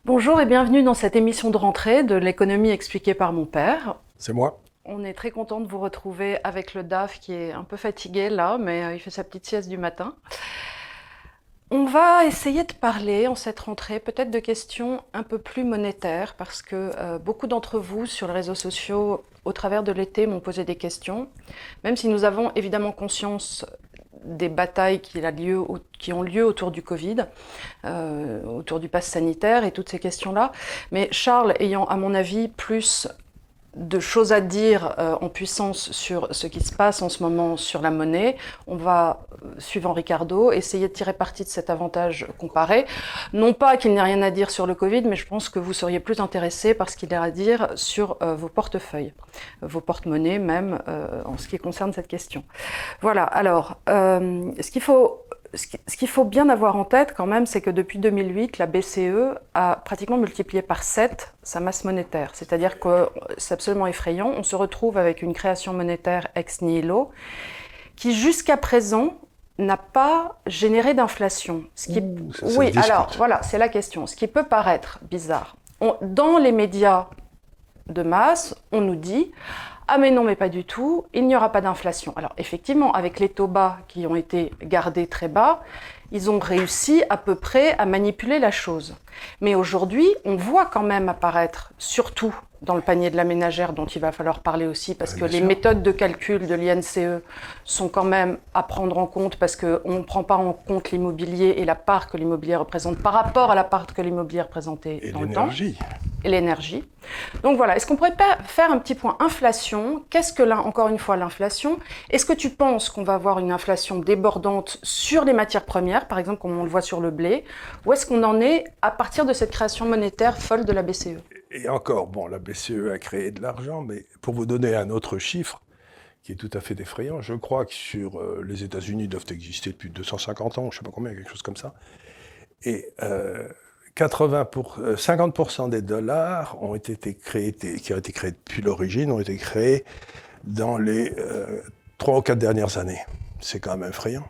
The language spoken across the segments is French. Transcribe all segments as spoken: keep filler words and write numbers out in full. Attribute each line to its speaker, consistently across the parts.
Speaker 1: Bonjour et bienvenue dans cette émission de rentrée de l'économie expliquée par mon père.
Speaker 2: C'est moi.
Speaker 1: On est très content de vous retrouver avec le D A F qui est un peu fatigué là, mais euh, il fait sa petite sieste du matin. On va essayer de parler en cette rentrée peut-être de questions un peu plus monétaires parce que euh, beaucoup d'entre vous sur les réseaux sociaux au travers de l'été m'ont posé des questions, même si nous avons évidemment conscience des batailles qui, a lieu, qui ont lieu autour du Covid, euh, autour du pass sanitaire et toutes ces questions-là. Mais Charles ayant, à mon avis, plus de choses à dire euh, en puissance sur ce qui se passe en ce moment sur la monnaie, on va, suivant Ricardo, essayer de tirer parti de cet avantage comparé. Non pas qu'il n'ait rien à dire sur le Covid, mais je pense que vous seriez plus intéressés par ce qu'il a à dire sur euh, vos portefeuilles, vos porte-monnaies même, euh, en ce qui concerne cette question. Voilà, alors, euh, ce qu'il faut... Ce qu'il faut bien avoir en tête quand même, c'est que depuis deux mille huit, la B C E a pratiquement multiplié par sept sa masse monétaire. C'est-à-dire que c'est absolument effrayant. On se retrouve avec une création monétaire ex nihilo qui jusqu'à présent n'a pas généré d'inflation. Ce qui...
Speaker 2: Ouh, ça,
Speaker 1: oui,
Speaker 2: ça
Speaker 1: alors voilà, c'est la question. Ce qui peut paraître bizarre. On... Dans les médias de masse, on nous dit « Ah mais non, mais pas du tout, il n'y aura pas d'inflation ». Alors effectivement, avec les taux bas qui ont été gardés très bas, ils ont réussi à peu près à manipuler la chose. Mais aujourd'hui, on voit quand même apparaître, surtout dans le panier de la ménagère, dont il va falloir parler aussi, parce que les méthodes de calcul de l'I N C E sont quand même à prendre en compte, parce qu'on ne prend pas en compte l'immobilier et la part que l'immobilier représente par rapport à la part que l'immobilier représentait
Speaker 2: Et
Speaker 1: dans le temps.
Speaker 2: l'énergie.
Speaker 1: Et l'énergie. Donc voilà, est-ce qu'on pourrait pas faire un petit point inflation? Qu'est-ce que, là, encore une fois, l'inflation? Est-ce que tu penses qu'on va avoir une inflation débordante sur les matières premières, par exemple, comme on le voit sur le blé? Ou est-ce qu'on en est à partir de cette création monétaire folle de la B C E?
Speaker 2: Et encore, bon, la B C E a créé de l'argent, mais pour vous donner un autre chiffre, qui est tout à fait effrayant, je crois que sur euh, les États-Unis doivent exister depuis deux cent cinquante ans, je ne sais pas combien, quelque chose comme ça. Et euh, quatre-vingts pour, euh, cinquante pour cent des dollars ont été créés, qui ont été créés depuis l'origine, ont été créés dans les euh, trois ou quatre dernières années. C'est quand même effrayant.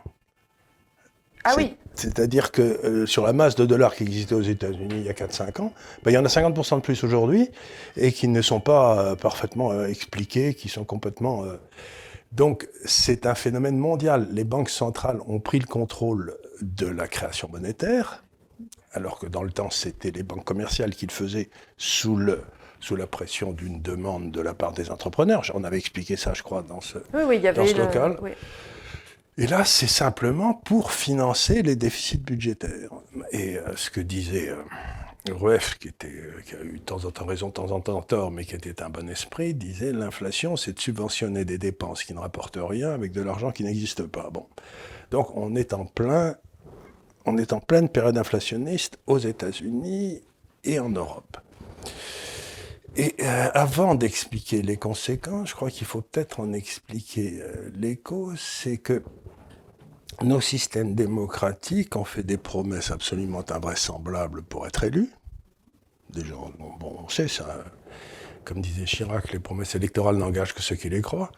Speaker 1: Ah
Speaker 2: c'est,
Speaker 1: oui.
Speaker 2: C'est-à-dire que euh, sur la masse de dollars qui existait aux États-Unis il y a quatre cinq ans, ben, il y en a cinquante pour cent de plus aujourd'hui et qui ne sont pas euh, parfaitement euh, expliqués, qui sont complètement... Euh... Donc c'est un phénomène mondial. Les banques centrales ont pris le contrôle de la création monétaire, alors que dans le temps c'était les banques commerciales qui le faisaient sous, le, sous la pression d'une demande de la part des entrepreneurs. On avait expliqué ça, je crois, dans ce,
Speaker 1: oui, oui, il y avait
Speaker 2: dans ce
Speaker 1: le...
Speaker 2: local.
Speaker 1: Oui.
Speaker 2: Et là, c'est simplement pour financer les déficits budgétaires. Et euh, ce que disait euh, Rueff, qui, était, euh, qui a eu de temps en temps raison, de temps en temps tort, mais qui était un bon esprit, disait l'inflation, c'est de subventionner des dépenses qui ne rapportent rien avec de l'argent qui n'existe pas. Bon. Donc on est en plein, on est en pleine période inflationniste aux États-Unis et en Europe. Et euh, avant d'expliquer les conséquences, je crois qu'il faut peut-être en expliquer euh, les causes, c'est que nos systèmes démocratiques ont fait des promesses absolument invraisemblables pour être élus. Déjà, bon, bon, on sait ça, comme disait Chirac, les promesses électorales n'engagent que ceux qui les croient.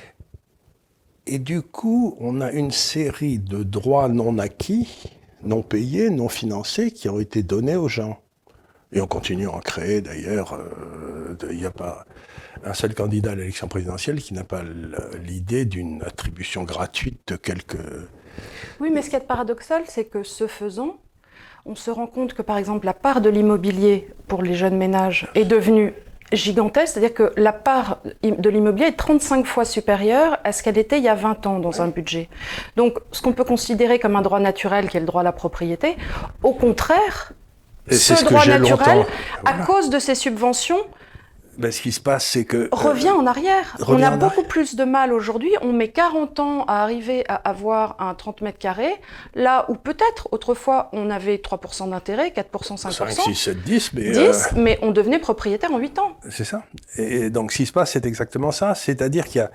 Speaker 2: Et du coup, on a une série de droits non acquis, non payés, non financés, qui ont été donnés aux gens. Et on continue à en créer, d'ailleurs. Il n'y a pas un seul candidat à l'élection présidentielle qui n'a pas l'idée d'une attribution gratuite de quelques...
Speaker 1: Oui, mais ce qui est paradoxal, c'est que ce faisant, on se rend compte que, par exemple, la part de l'immobilier pour les jeunes ménages est devenue gigantesque, c'est-à-dire que la part de l'immobilier est trente-cinq fois supérieure à ce qu'elle était il y a vingt ans dans un budget. Donc, ce qu'on peut considérer comme un droit naturel, qui est le droit à la propriété, au contraire...
Speaker 2: Et
Speaker 1: ce,
Speaker 2: ce
Speaker 1: droit naturel,
Speaker 2: longtemps,
Speaker 1: à
Speaker 2: voilà.
Speaker 1: cause de ces subventions,
Speaker 2: ben, ce qui se passe, c'est que...
Speaker 1: revient
Speaker 2: euh,
Speaker 1: en arrière.
Speaker 2: revient
Speaker 1: On a
Speaker 2: en
Speaker 1: beaucoup
Speaker 2: arrière.
Speaker 1: plus de mal aujourd'hui. On met quarante ans à arriver à avoir un trente mètres carrés, là où peut-être, autrefois, on avait trois pour cent d'intérêt, quatre pour cent, cinq pour cent.
Speaker 2: cinq, six, sept, dix, mais...
Speaker 1: dix,
Speaker 2: euh,
Speaker 1: mais on devenait propriétaire en huit ans.
Speaker 2: C'est ça. Et donc, ce qui se passe, c'est exactement ça. C'est-à-dire qu'il y a...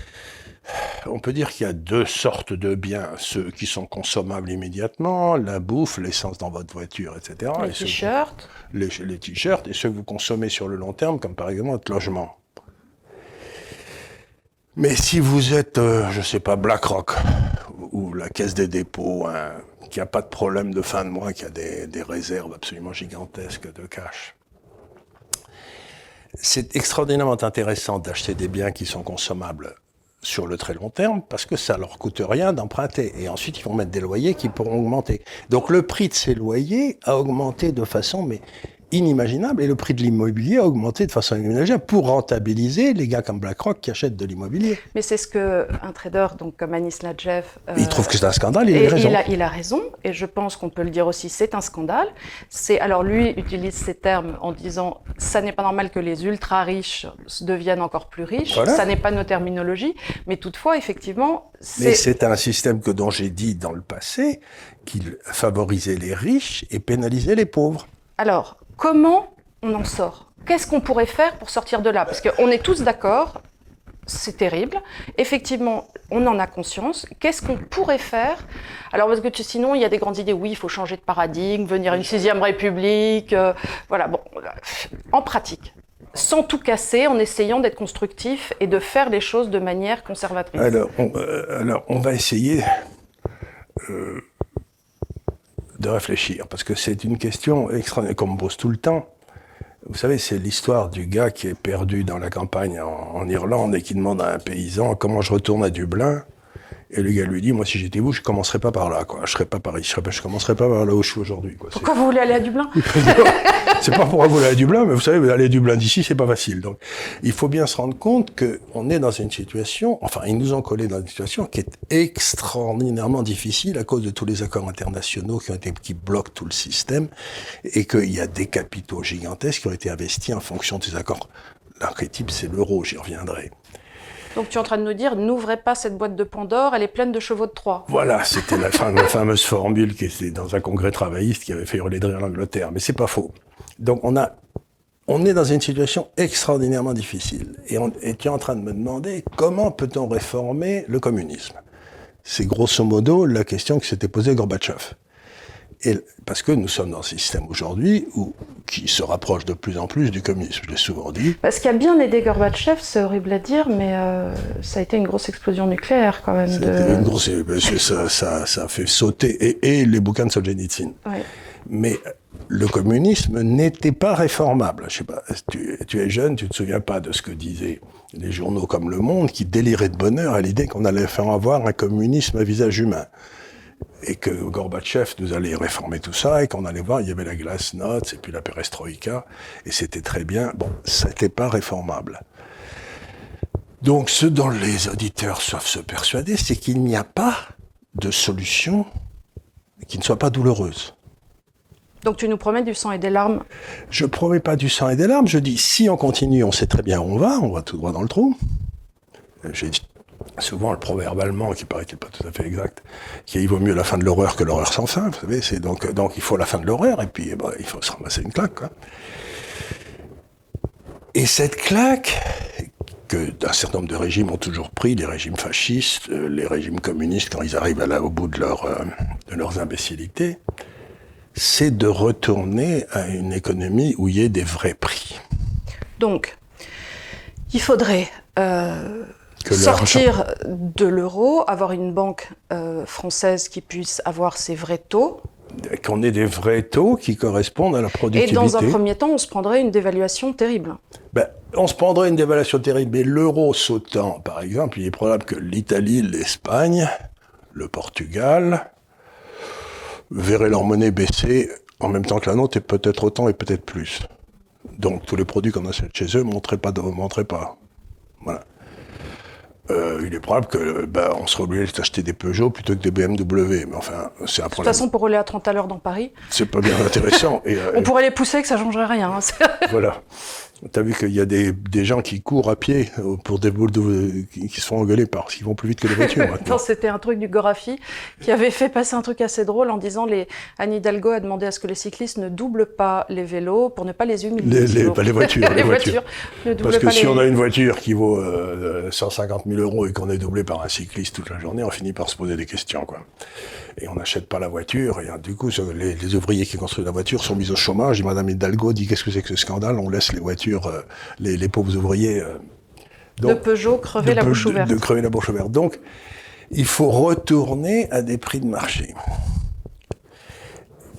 Speaker 2: On peut dire qu'il y a deux sortes de biens, ceux qui sont consommables immédiatement, la bouffe, l'essence dans votre voiture, et cetera.
Speaker 1: Les
Speaker 2: et
Speaker 1: t-shirts.
Speaker 2: Vous, les, les t-shirts, et ceux que vous consommez sur le long terme, comme par exemple votre logement. Mais si vous êtes, euh, je sais pas, BlackRock, ou la Caisse des dépôts, un qui n'a pas de problème de fin de mois, qui a des, des réserves absolument gigantesques de cash. C'est extraordinairement intéressant d'acheter des biens qui sont consommables sur le très long terme, parce que ça leur coûte rien d'emprunter. Et ensuite, ils vont mettre des loyers qui pourront augmenter. Donc le prix de ces loyers a augmenté de façon mais inimaginable, et le prix de l'immobilier a augmenté de façon inimaginable pour rentabiliser les gars comme BlackRock qui achètent de l'immobilier.
Speaker 1: Mais c'est ce qu'un trader donc comme Anis Ladjev... Euh,
Speaker 2: il trouve que c'est un scandale, il a raison.
Speaker 1: Il a, il a raison, et je pense qu'on peut le dire aussi, c'est un scandale. C'est, alors lui utilise ces termes en disant « ça n'est pas normal que les ultra-riches deviennent encore plus riches voilà. », ça n'est pas nos terminologies, mais toutefois, effectivement... C'est...
Speaker 2: Mais c'est un système que dont j'ai dit dans le passé qu'il favorisait les riches et pénalisait les pauvres.
Speaker 1: Alors, comment on en sort ? Qu'est-ce qu'on pourrait faire pour sortir de là ? Parce qu'on est tous d'accord, c'est terrible. Effectivement, on en a conscience. Qu'est-ce qu'on pourrait faire ? Alors, parce que tu, sinon, il y a des grandes idées. Oui, il faut changer de paradigme, venir une sixième république. Euh, voilà, bon, en pratique. Sans tout casser, en essayant d'être constructif et de faire les choses de manière conservatrice.
Speaker 2: Alors, on, euh, alors, on va essayer... Euh... de réfléchir, parce que c'est une question extraordinaire qu'on me pose tout le temps. Vous savez, c'est l'histoire du gars qui est perdu dans la campagne en, en Irlande et qui demande à un paysan comment je retourne à Dublin. Et le gars lui dit, moi, si j'étais vous, je commencerais pas par là, quoi. Je serais pas par ici, je, serais pas, je commencerais pas par là où je suis aujourd'hui, quoi.
Speaker 1: Pourquoi c'est... vous voulez aller à Dublin?
Speaker 2: C'est pas pour aller à Dublin, mais vous savez, aller à Dublin d'ici, c'est pas facile. Donc, il faut bien se rendre compte que on est dans une situation, enfin, ils nous ont collé dans une situation qui est extraordinairement difficile à cause de tous les accords internationaux qui ont été, qui bloquent tout le système, et qu'il y a des capitaux gigantesques qui ont été investis en fonction de ces accords. L'archétype, c'est l'euro, j'y reviendrai.
Speaker 1: Donc tu es en train de nous dire, n'ouvrez pas cette boîte de Pandore, elle est pleine de chevaux de Troie.
Speaker 2: Voilà, c'était la, fame, la fameuse formule qui était dans un congrès travailliste qui avait fait hurler de rire l'Angleterre, mais c'est pas faux. Donc on a, on est dans une situation extraordinairement difficile, et, on, et tu es en train de me demander comment peut-on réformer le communisme. C'est grosso modo la question que s'était posée Gorbatchev. Et parce que nous sommes dans un système aujourd'hui où, qui se rapproche de plus en plus du communisme, je l'ai souvent dit.
Speaker 1: Ce qui a bien aidé Gorbatchev, c'est horrible à dire, mais euh, ça a été une grosse explosion nucléaire quand même. De...
Speaker 2: Une grosse, ça, ça, ça a fait sauter, et, et les bouquins de Solzhenitsyn.
Speaker 1: Ouais.
Speaker 2: Mais le communisme n'était pas réformable. Je sais pas, tu, tu es jeune, tu te souviens pas de ce que disaient les journaux comme Le Monde, qui déliraient de bonheur à l'idée qu'on allait faire avoir un communisme à visage humain. Et que Gorbatchev nous allait réformer tout ça, et qu'on allait voir, il y avait la glasnost, et puis la perestroïka, et c'était très bien. Bon, ça n'était pas réformable. Donc, ce dont les auditeurs doivent se persuader, c'est qu'il n'y a pas de solution qui ne soit pas douloureuse.
Speaker 1: Donc, tu nous promets du sang et des larmes?
Speaker 2: Je ne promets pas du sang et des larmes, je dis, si on continue, on sait très bien où on va, on va tout droit dans le trou. J'ai dit souvent le proverbe allemand, qui paraît qu'il n'est pas tout à fait exact, qui est « il vaut mieux la fin de l'horreur que l'horreur sans fin », vous savez, c'est donc, donc il faut la fin de l'horreur, et puis bah, il faut se ramasser une claque, quoi. Et cette claque, que un certain nombre de régimes ont toujours pris, les régimes fascistes, les régimes communistes, quand ils arrivent à la, au bout de, leur, euh, de leurs imbécilités, c'est de retourner à une économie où il y ait des vrais prix.
Speaker 1: Donc, il faudrait... Euh... sortir de l'euro, avoir une banque euh, française qui puisse avoir ses vrais taux.
Speaker 2: Qu'on ait des vrais taux qui correspondent à la productivité.
Speaker 1: Et dans un premier temps, on se prendrait une dévaluation terrible.
Speaker 2: Ben, on se prendrait une dévaluation terrible, mais l'euro sautant, par exemple, il est probable que l'Italie, l'Espagne, le Portugal verraient leur monnaie baisser en même temps que la nôtre, et peut-être autant et peut-être plus. Donc tous les produits qu'on achète chez eux ne monteraient pas, ne monteraient pas. Voilà. Euh, il est probable que bah, on serait obligé d'acheter des Peugeot plutôt que des B M W, mais enfin, c'est un problème.
Speaker 1: De toute façon, pour rouler à trente à l'heure dans Paris,
Speaker 2: c'est pas bien intéressant. Et, euh,
Speaker 1: on pourrait les pousser, que ça changerait rien.
Speaker 2: Voilà. T'as vu qu'il y a des, des gens qui courent à pied pour des boules de, qui, qui se font engueuler parce qu'ils vont plus vite que les voitures.
Speaker 1: Non, c'était un truc du Gorafi qui avait fait passer un truc assez drôle en disant les Anne Hidalgo a demandé à ce que les cyclistes ne doublent pas les vélos pour ne pas les humilier.
Speaker 2: Les, les, pas les voitures.
Speaker 1: les,
Speaker 2: les
Speaker 1: voitures.
Speaker 2: voitures. Parce que pas si les... on a une voiture qui vaut euh, cent cinquante mille euros et qu'on est doublé par un cycliste toute la journée, on finit par se poser des questions, quoi. Et on n'achète pas la voiture, et du coup, les, les ouvriers qui construisent la voiture sont mis au chômage, et Madame Hidalgo dit qu'est-ce que c'est que ce scandale, on laisse les voitures, euh, les, les pauvres ouvriers... Euh,
Speaker 1: donc, de Peugeot crever
Speaker 2: de,
Speaker 1: la bouche ouverte.
Speaker 2: De, de crever la bouche ouverte. Donc, il faut retourner à des prix de marché.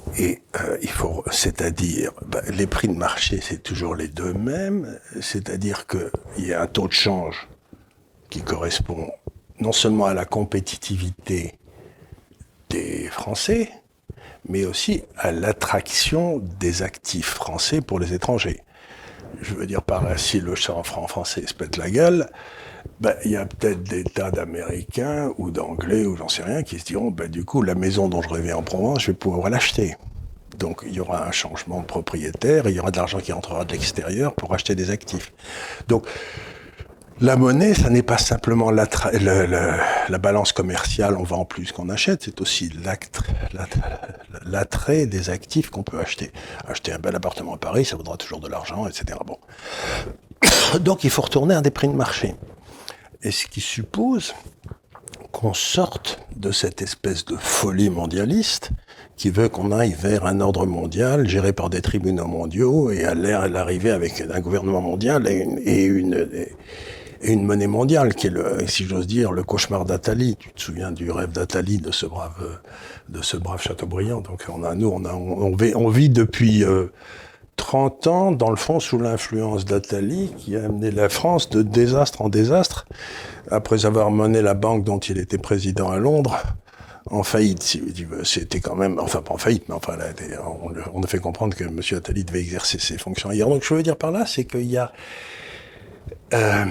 Speaker 2: Et euh, il faut, c'est-à-dire, bah, les prix de marché, c'est toujours les deux mêmes, c'est-à-dire qu'il y a un taux de change qui correspond non seulement à la compétitivité des Français, mais aussi à l'attraction des actifs français pour les étrangers. Je veux dire par là, si le franc français se pète la gueule, ben, il y a peut-être des tas d'Américains ou d'Anglais ou j'en sais rien qui se diront, ben, du coup, la maison dont je rêvais en Provence, je vais pouvoir l'acheter. Donc il y aura un changement de propriétaire, et il y aura de l'argent qui rentrera de l'extérieur pour acheter des actifs. Donc la monnaie, ça n'est pas simplement la, le, le, la balance commerciale, on vend plus qu'on achète, c'est aussi l'attrait des actifs qu'on peut acheter. Acheter un bel appartement à Paris, ça vaudra toujours de l'argent, et cetera. Bon. Donc il faut retourner à des prix de marché. Et ce qui suppose qu'on sorte de cette espèce de folie mondialiste qui veut qu'on aille vers un ordre mondial géré par des tribunaux mondiaux et à l'arrivée avec un gouvernement mondial et une, et une, et une monnaie mondiale qui est, le, si j'ose dire, le cauchemar d'Atali. Tu te souviens du rêve d'Atali, de ce brave, de ce brave Chateaubriand. Donc on a, nous, on, a, on, vit, on vit depuis euh, trente ans, dans le fond, sous l'influence d'Atali, qui a amené la France de désastre en désastre, après avoir mené la banque dont il était président à Londres, en faillite, si tu veux. C'était quand même, enfin pas en faillite, mais enfin, là, on, on a fait comprendre que M. Attali devait exercer ses fonctions ailleurs. Donc, ce que je veux dire par là, c'est qu'il y a euh,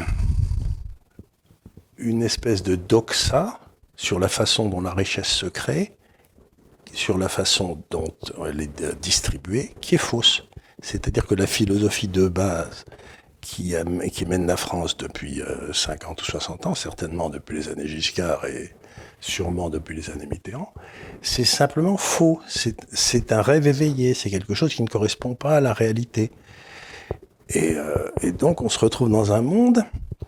Speaker 2: une espèce de doxa sur la façon dont la richesse se crée, sur la façon dont elle est distribuée, qui est fausse. C'est-à-dire que la philosophie de base qui, a, qui mène la France depuis euh, cinquante ou soixante ans, certainement depuis les années Giscard et sûrement depuis les années Mitterrand, c'est simplement faux. C'est, c'est un rêve éveillé, c'est quelque chose qui ne correspond pas à la réalité. Et, euh, et donc on se retrouve dans un monde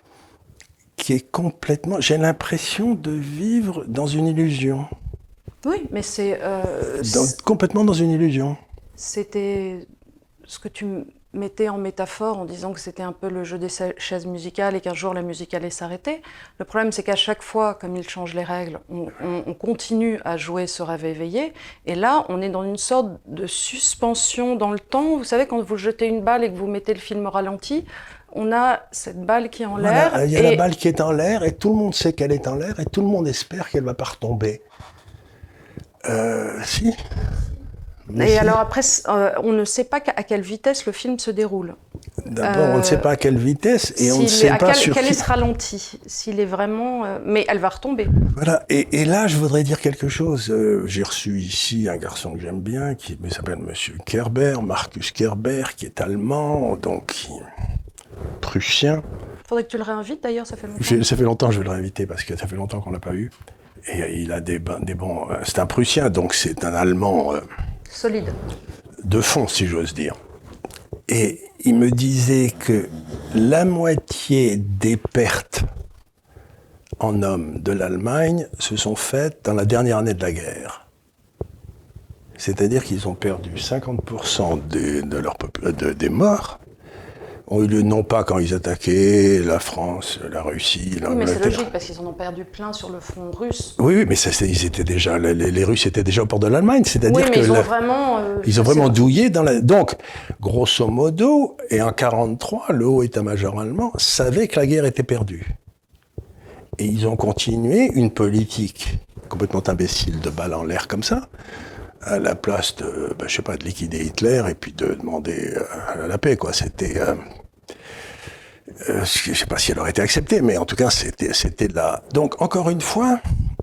Speaker 2: qui est complètement... J'ai l'impression de vivre dans une illusion.
Speaker 1: Oui, mais c'est... Euh,
Speaker 2: dans, complètement dans une illusion.
Speaker 1: C'était ce que tu mettais en métaphore en disant que c'était un peu le jeu des chaises musicales et qu'un jour la musique allait s'arrêter. Le problème, c'est qu'à chaque fois, comme ils changent les règles, on, on, on continue à jouer ce rêve éveillé. Et là, on est dans une sorte de suspension dans le temps. Vous savez, quand vous jetez une balle et que vous mettez le film au ralenti, on a cette balle qui est en
Speaker 2: voilà,
Speaker 1: l'air.
Speaker 2: Il y a et... la balle qui est en l'air et tout le monde sait qu'elle est en l'air et tout le monde espère qu'elle ne va pas retomber. Euh, si. Mais
Speaker 1: et
Speaker 2: si.
Speaker 1: alors après, euh, on ne sait pas à quelle vitesse le film se déroule.
Speaker 2: D'abord, euh, on ne sait pas à quelle vitesse et on ne sait
Speaker 1: est,
Speaker 2: pas
Speaker 1: quel,
Speaker 2: sur
Speaker 1: quel
Speaker 2: qui...
Speaker 1: est ce ralenti, s'il est vraiment... Euh, mais elle va retomber.
Speaker 2: Voilà, et, et là, je voudrais dire quelque chose. Euh, j'ai reçu ici un garçon que j'aime bien, qui s'appelle Monsieur Kerber, Marcus Kerber, qui est allemand, donc qui... prussien.
Speaker 1: Faudrait que tu le réinvites d'ailleurs, ça fait longtemps.
Speaker 2: J'ai, ça fait longtemps que je vais le réinviter, parce que ça fait longtemps qu'on l'a pas eu. Et il a des, des bons... C'est un Prussien, donc c'est un Allemand... Euh,
Speaker 1: solide.
Speaker 2: De fond, si j'ose dire. Et il me disait que la moitié des pertes en hommes de l'Allemagne se sont faites dans la dernière année de la guerre. C'est-à-dire qu'ils ont perdu cinquante pour cent des, de leur, de, des morts, ont eu lieu non pas quand ils attaquaient la France, la Russie, l'Angleterre.
Speaker 1: Oui, mais c'est logique, parce qu'ils en ont perdu plein sur le front russe.
Speaker 2: Oui, oui, mais ça, ils étaient déjà, les, les Russes étaient déjà au port de l'Allemagne, c'est-à-dire
Speaker 1: oui, mais
Speaker 2: que...
Speaker 1: ils ont
Speaker 2: la,
Speaker 1: vraiment... Euh,
Speaker 2: ils ont vraiment douillé dans la... Donc, grosso modo, et en quarante-trois, le haut état-major allemand savait que la guerre était perdue. Et ils ont continué une politique complètement imbécile de balles en l'air comme ça, à la place de, ben, je sais pas, de liquider Hitler et puis de demander euh, la paix, quoi. C'était... Euh, Euh, je ne sais pas si elle aurait été acceptée, mais en tout cas, c'était, c'était là. Donc, encore une fois,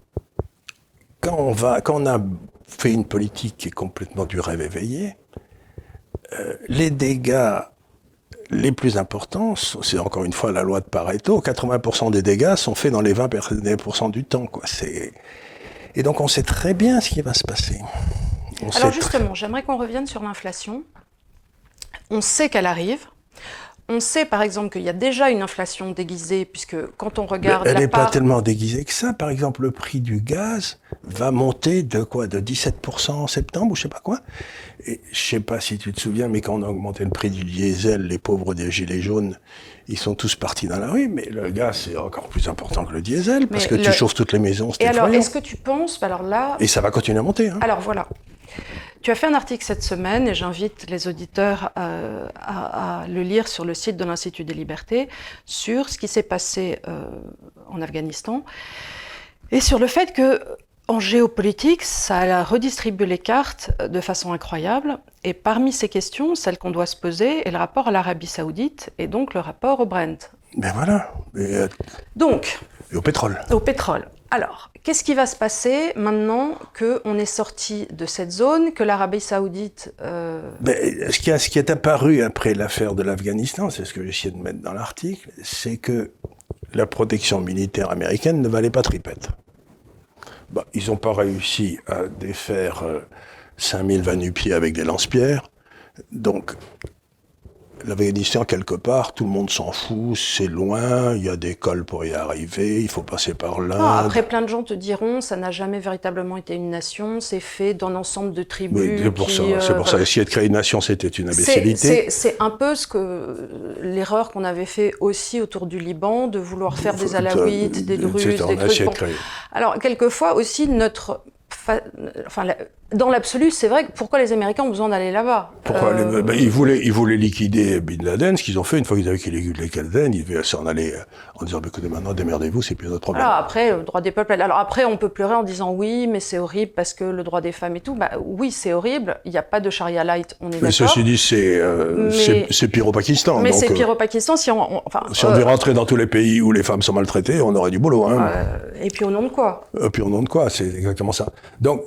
Speaker 2: quand on, va, quand on a fait une politique qui est complètement du rêve éveillé, euh, les dégâts les plus importants, c'est encore une fois la loi de Pareto, quatre-vingts pour cent des dégâts sont faits dans les vingt pour cent du temps, quoi. C'est... Et donc, on sait très bien ce qui va se passer. On
Speaker 1: Alors justement, très... j'aimerais qu'on revienne sur l'inflation. On sait qu'elle arrive. On sait par exemple qu'il y a déjà une inflation déguisée, puisque quand on regarde
Speaker 2: Mais elle
Speaker 1: la
Speaker 2: n'est
Speaker 1: part...
Speaker 2: pas tellement déguisée que ça. Par exemple, le prix du gaz va monter de quoi? De dix-sept pour cent en septembre ou je sais pas quoi. Et je sais pas si tu te souviens, mais quand on a augmenté le prix du diesel, les pauvres des gilets jaunes, ils sont tous partis dans la rue. Mais le gaz, c'est encore plus important que le diesel, parce mais que le... tu chauffes toutes les maisons.
Speaker 1: Et alors, est-ce que tu penses... Alors là...
Speaker 2: Et ça va continuer à monter. Hein.
Speaker 1: Alors voilà. Tu as fait un article cette semaine, et j'invite les auditeurs euh, à, à le lire sur le site de l'Institut des Libertés, sur ce qui s'est passé euh, en Afghanistan, et sur le fait que en géopolitique, ça a redistribué les cartes de façon incroyable. Et parmi ces questions, celle qu'on doit se poser est le rapport à l'Arabie Saoudite et donc le rapport au Brent.
Speaker 2: Ben voilà. Et, euh,
Speaker 1: donc,
Speaker 2: et au pétrole.
Speaker 1: Au pétrole. Alors, qu'est-ce qui va se passer maintenant qu'on est sorti de cette zone, que l'Arabie Saoudite... Euh...
Speaker 2: Ben, ce, qui a, ce qui est apparu après l'affaire de l'Afghanistan, c'est ce que j'ai essayé de mettre dans l'article, c'est que la protection militaire américaine ne valait pas tripette. Bah, ils n'ont pas réussi à défaire euh, cinq mille va-nu-pieds avec des lance-pierres. Donc, l'Afghanistan, quelque part, tout le monde s'en fout, c'est loin, il y a des cols pour y arriver, il faut passer par là.
Speaker 1: Ah, après, plein de gens te diront, ça n'a jamais véritablement été une nation, c'est fait d'un ensemble de tribus.
Speaker 2: Oui, c'est pour
Speaker 1: qui,
Speaker 2: ça,
Speaker 1: euh,
Speaker 2: c'est pour
Speaker 1: voilà.
Speaker 2: ça. Essayer de créer une nation, c'était une imbécilité.
Speaker 1: C'est, c'est, c'est un peu ce que l'erreur qu'on avait fait aussi autour du Liban, de vouloir faire des Alaouites, des Druzes, des
Speaker 2: on a
Speaker 1: trucs.
Speaker 2: essayé
Speaker 1: Bon.
Speaker 2: de créer.
Speaker 1: Alors, quelquefois aussi, notre... Enfin, dans l'absolu, c'est vrai que pourquoi les Américains ont besoin d'aller là-bas
Speaker 2: Pourquoi
Speaker 1: euh...
Speaker 2: les, ben, ils, voulaient, ils voulaient liquider Bin Laden, ce qu'ils ont fait, une fois qu'ils avaient liquidé Bin Laden, ils devaient s'en aller en disant, bah, écoutez, maintenant, démerdez-vous, c'est plus notre problème.
Speaker 1: Alors après, le droit des peuples, alors après, on peut pleurer en disant, oui, mais c'est horrible parce que le droit des femmes et tout, bah oui, c'est horrible, il n'y a pas de charia light, on est d'accord.
Speaker 2: Mais ceci dit, c'est, euh, mais... c'est pire au Pakistan.
Speaker 1: Mais
Speaker 2: donc,
Speaker 1: c'est pire au Pakistan, si on... on enfin,
Speaker 2: si on devait euh... rentrer dans tous les pays où les femmes sont maltraitées, on aurait du boulot. Hein.
Speaker 1: Euh, et puis au nom de quoi
Speaker 2: Et puis au nom de quoi, c'est exactement ça. Donc,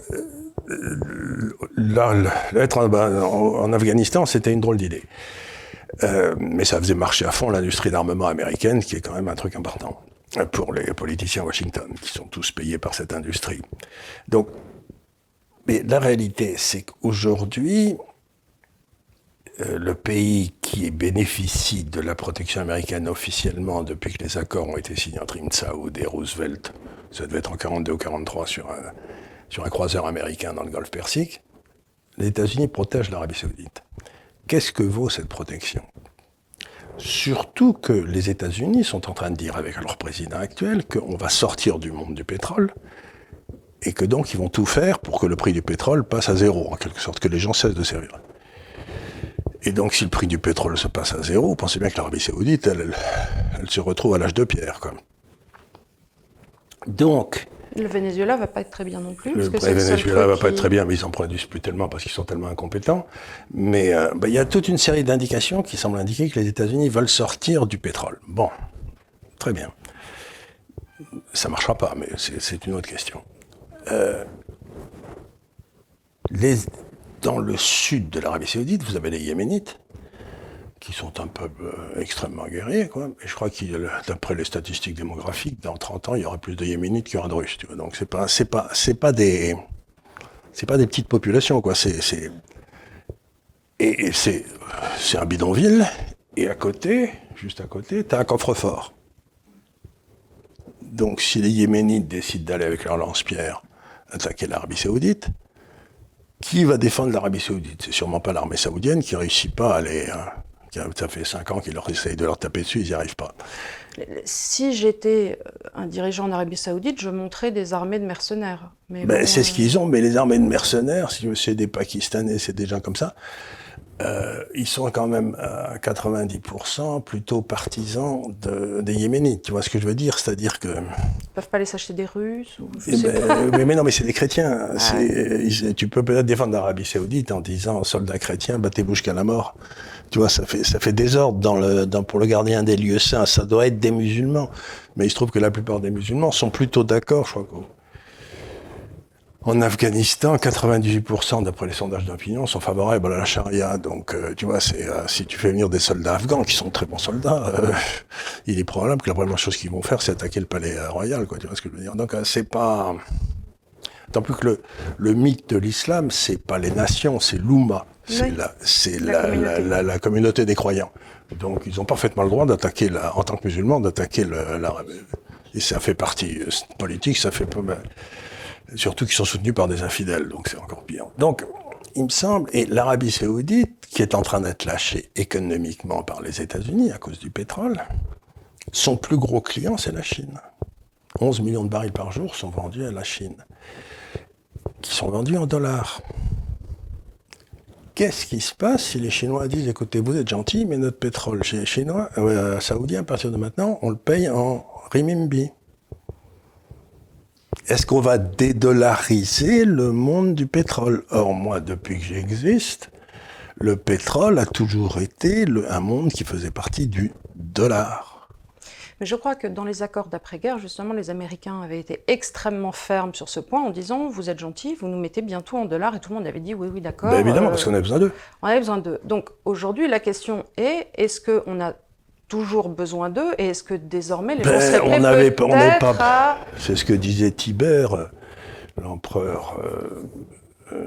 Speaker 2: là, être en, en Afghanistan, c'était une drôle d'idée. Euh, mais ça faisait marcher à fond l'industrie d'armement américaine, qui est quand même un truc important pour les politiciens à Washington, qui sont tous payés par cette industrie. Donc, mais la réalité, c'est qu'aujourd'hui, euh, le pays qui bénéficie de la protection américaine officiellement depuis que les accords ont été signés entre Ibn Saoud et Roosevelt, ça devait être en quarante-deux ou quarante-trois sur un, sur un croiseur américain dans le Golfe Persique, les États-Unis protègent l'Arabie Saoudite. Qu'est-ce que vaut cette protection ? Surtout que les États-Unis sont en train de dire avec leur président actuel qu'on va sortir du monde du pétrole et que donc ils vont tout faire pour que le prix du pétrole passe à zéro, en quelque sorte, que les gens cessent de servir. Et donc si le prix du pétrole se passe à zéro, pensez bien que l'Arabie Saoudite, elle, elle, elle se retrouve à l'âge de pierre, quoi. Donc...
Speaker 1: Le Venezuela va pas être très bien non plus.
Speaker 2: Le,
Speaker 1: parce que
Speaker 2: le Venezuela va
Speaker 1: qui...
Speaker 2: pas être très bien, mais ils en produisent plus tellement parce qu'ils sont tellement incompétents. Mais euh, bah, y a toute une série d'indications qui semblent indiquer que les États-Unis veulent sortir du pétrole. Bon, très bien. Ça marchera pas, mais c'est, c'est une autre question. Euh, les, dans le sud de l'Arabie Saoudite, vous avez les Yéménites, qui sont un peuple euh, extrêmement guerrier, quoi. Et je crois qu'il, d'après les statistiques démographiques, dans trente ans, il y aura plus de Yéménites qu'il y aura de Russes, tu vois. Donc c'est pas, c'est pas, c'est pas des, c'est pas des petites populations, quoi. C'est, c'est, et, et c'est, c'est un bidonville. Et à côté, juste à côté, t'as un coffre-fort. Donc si les Yéménites décident d'aller avec leur lance-pierre attaquer l'Arabie Saoudite, qui va défendre l'Arabie Saoudite ? C'est sûrement pas l'armée saoudienne qui réussit pas à aller. Hein. Ça fait cinq ans qu'ils leur essayent de leur taper dessus, ils n'y arrivent pas.
Speaker 1: Si j'étais un dirigeant en Arabie Saoudite, je montrais des armées de mercenaires. Mais
Speaker 2: ben,
Speaker 1: bon,
Speaker 2: c'est ce qu'ils ont, mais les armées de mercenaires, si c'est des Pakistanais, c'est des gens comme ça, euh, ils sont quand même à quatre-vingt-dix pour cent plutôt partisans de, des Yéménites. Tu vois ce que je veux dire ? C'est-à-dire que...
Speaker 1: Ils peuvent pas aller s'acheter des Russes ou je
Speaker 2: eh
Speaker 1: sais
Speaker 2: ben,
Speaker 1: pas.
Speaker 2: mais, mais non, mais c'est des chrétiens.
Speaker 1: Ah.
Speaker 2: C'est, tu peux peut-être défendre l'Arabie Saoudite en disant aux soldats chrétiens, battez-vous jusqu'à la mort. Tu vois, ça fait, ça fait désordre dans le, dans, pour le gardien des lieux saints. Ça doit être des musulmans. Mais il se trouve que la plupart des musulmans sont plutôt d'accord, je crois qu'au En Afghanistan, quatre-vingt-dix-huit pour cent d'après les sondages d'opinion sont favorables à la charia. Donc, euh, tu vois, c'est euh, si tu fais venir des soldats afghans qui sont de très bons soldats, euh, il est probable que la première chose qu'ils vont faire, c'est attaquer le palais euh, royal, quoi. Tu vois ce que je veux dire ? Donc, euh, c'est pas. Tant plus que le, le mythe de l'islam, c'est pas les nations, c'est l'Oumma, c'est
Speaker 1: oui.
Speaker 2: la, c'est
Speaker 1: la,
Speaker 2: la,
Speaker 1: communauté.
Speaker 2: La, la, la communauté des croyants. Donc, ils ont parfaitement le droit d'attaquer, la, en tant que musulmans, d'attaquer le, la. Et ça fait partie euh, politique, ça fait pas. Ben, surtout qu'ils sont soutenus par des infidèles, donc c'est encore pire. Donc, il me semble, et l'Arabie Saoudite, qui est en train d'être lâchée économiquement par les États-Unis à cause du pétrole, son plus gros client, c'est la Chine. onze millions de barils par jour sont vendus à la Chine, qui sont vendus en dollars. qu'est-ce qui se passe si les Chinois disent, écoutez, vous êtes gentils, mais notre pétrole chez les Chinois, euh, saoudiens, à partir de maintenant, on le paye en renminbi. Est-ce qu'on va dédollariser le monde du pétrole? Or, moi, depuis que j'existe, le pétrole a toujours été le, un monde qui faisait partie du dollar.
Speaker 1: Mais je crois que dans les accords d'après-guerre, justement, les Américains avaient été extrêmement fermes sur ce point en disant « vous êtes gentils, vous nous mettez bientôt en dollars » et tout le monde avait dit « oui, oui, d'accord ».
Speaker 2: Ben évidemment, euh, parce qu'on a besoin d'eux.
Speaker 1: On avait besoin d'eux. Donc aujourd'hui, la question est, est-ce qu'on a toujours besoin d'eux et est-ce que désormais les
Speaker 2: ben,
Speaker 1: gens seraient
Speaker 2: on avait,
Speaker 1: peut-être
Speaker 2: on n'est pas,
Speaker 1: à...
Speaker 2: C'est ce que disait Tibère, l'empereur euh, euh,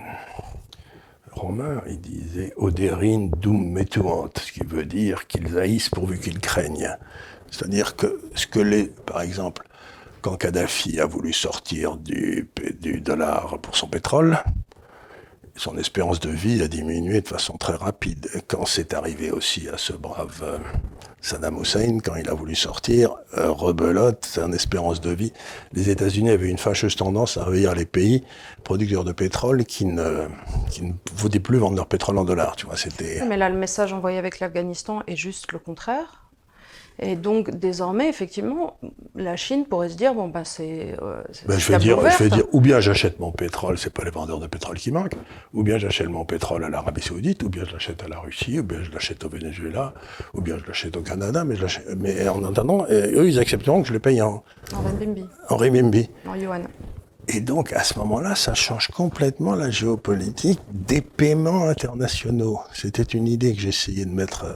Speaker 2: romain, il disait « Oderin dum metuant », ce qui veut dire qu'ils haïssent pourvu qu'ils craignent. C'est-à-dire que, ce que les, par exemple, quand Kadhafi a voulu sortir du, du dollar pour son pétrole, son espérance de vie a diminué de façon très rapide. Quand c'est arrivé aussi à ce brave euh, Saddam Hussein, quand il a voulu sortir, euh, rebelote, son espérance de vie. Les États-Unis avaient une fâcheuse tendance à envahir les pays producteurs de pétrole qui ne, qui ne voulaient plus vendre leur pétrole en dollars. Tu vois, c'était...
Speaker 1: Mais là, le message envoyé avec l'Afghanistan est juste le contraire. Et donc, désormais, effectivement, la Chine pourrait se dire, bon, ben, c'est... Euh,
Speaker 2: ben, je vais dire, je vais dire, ou bien j'achète mon pétrole, c'est pas les vendeurs de pétrole qui manquent, ou bien j'achète mon pétrole à l'Arabie Saoudite, ou bien je l'achète à la Russie, ou bien je l'achète au Venezuela, ou bien je l'achète au Canada, mais, je l'achète, mais en attendant, eux, ils accepteront que je les paye en...
Speaker 1: En renminbi.
Speaker 2: En renminbi.
Speaker 1: En yuan.
Speaker 2: Et donc, à ce moment-là, ça change complètement la géopolitique des paiements internationaux. C'était une idée que j'essayais de mettre...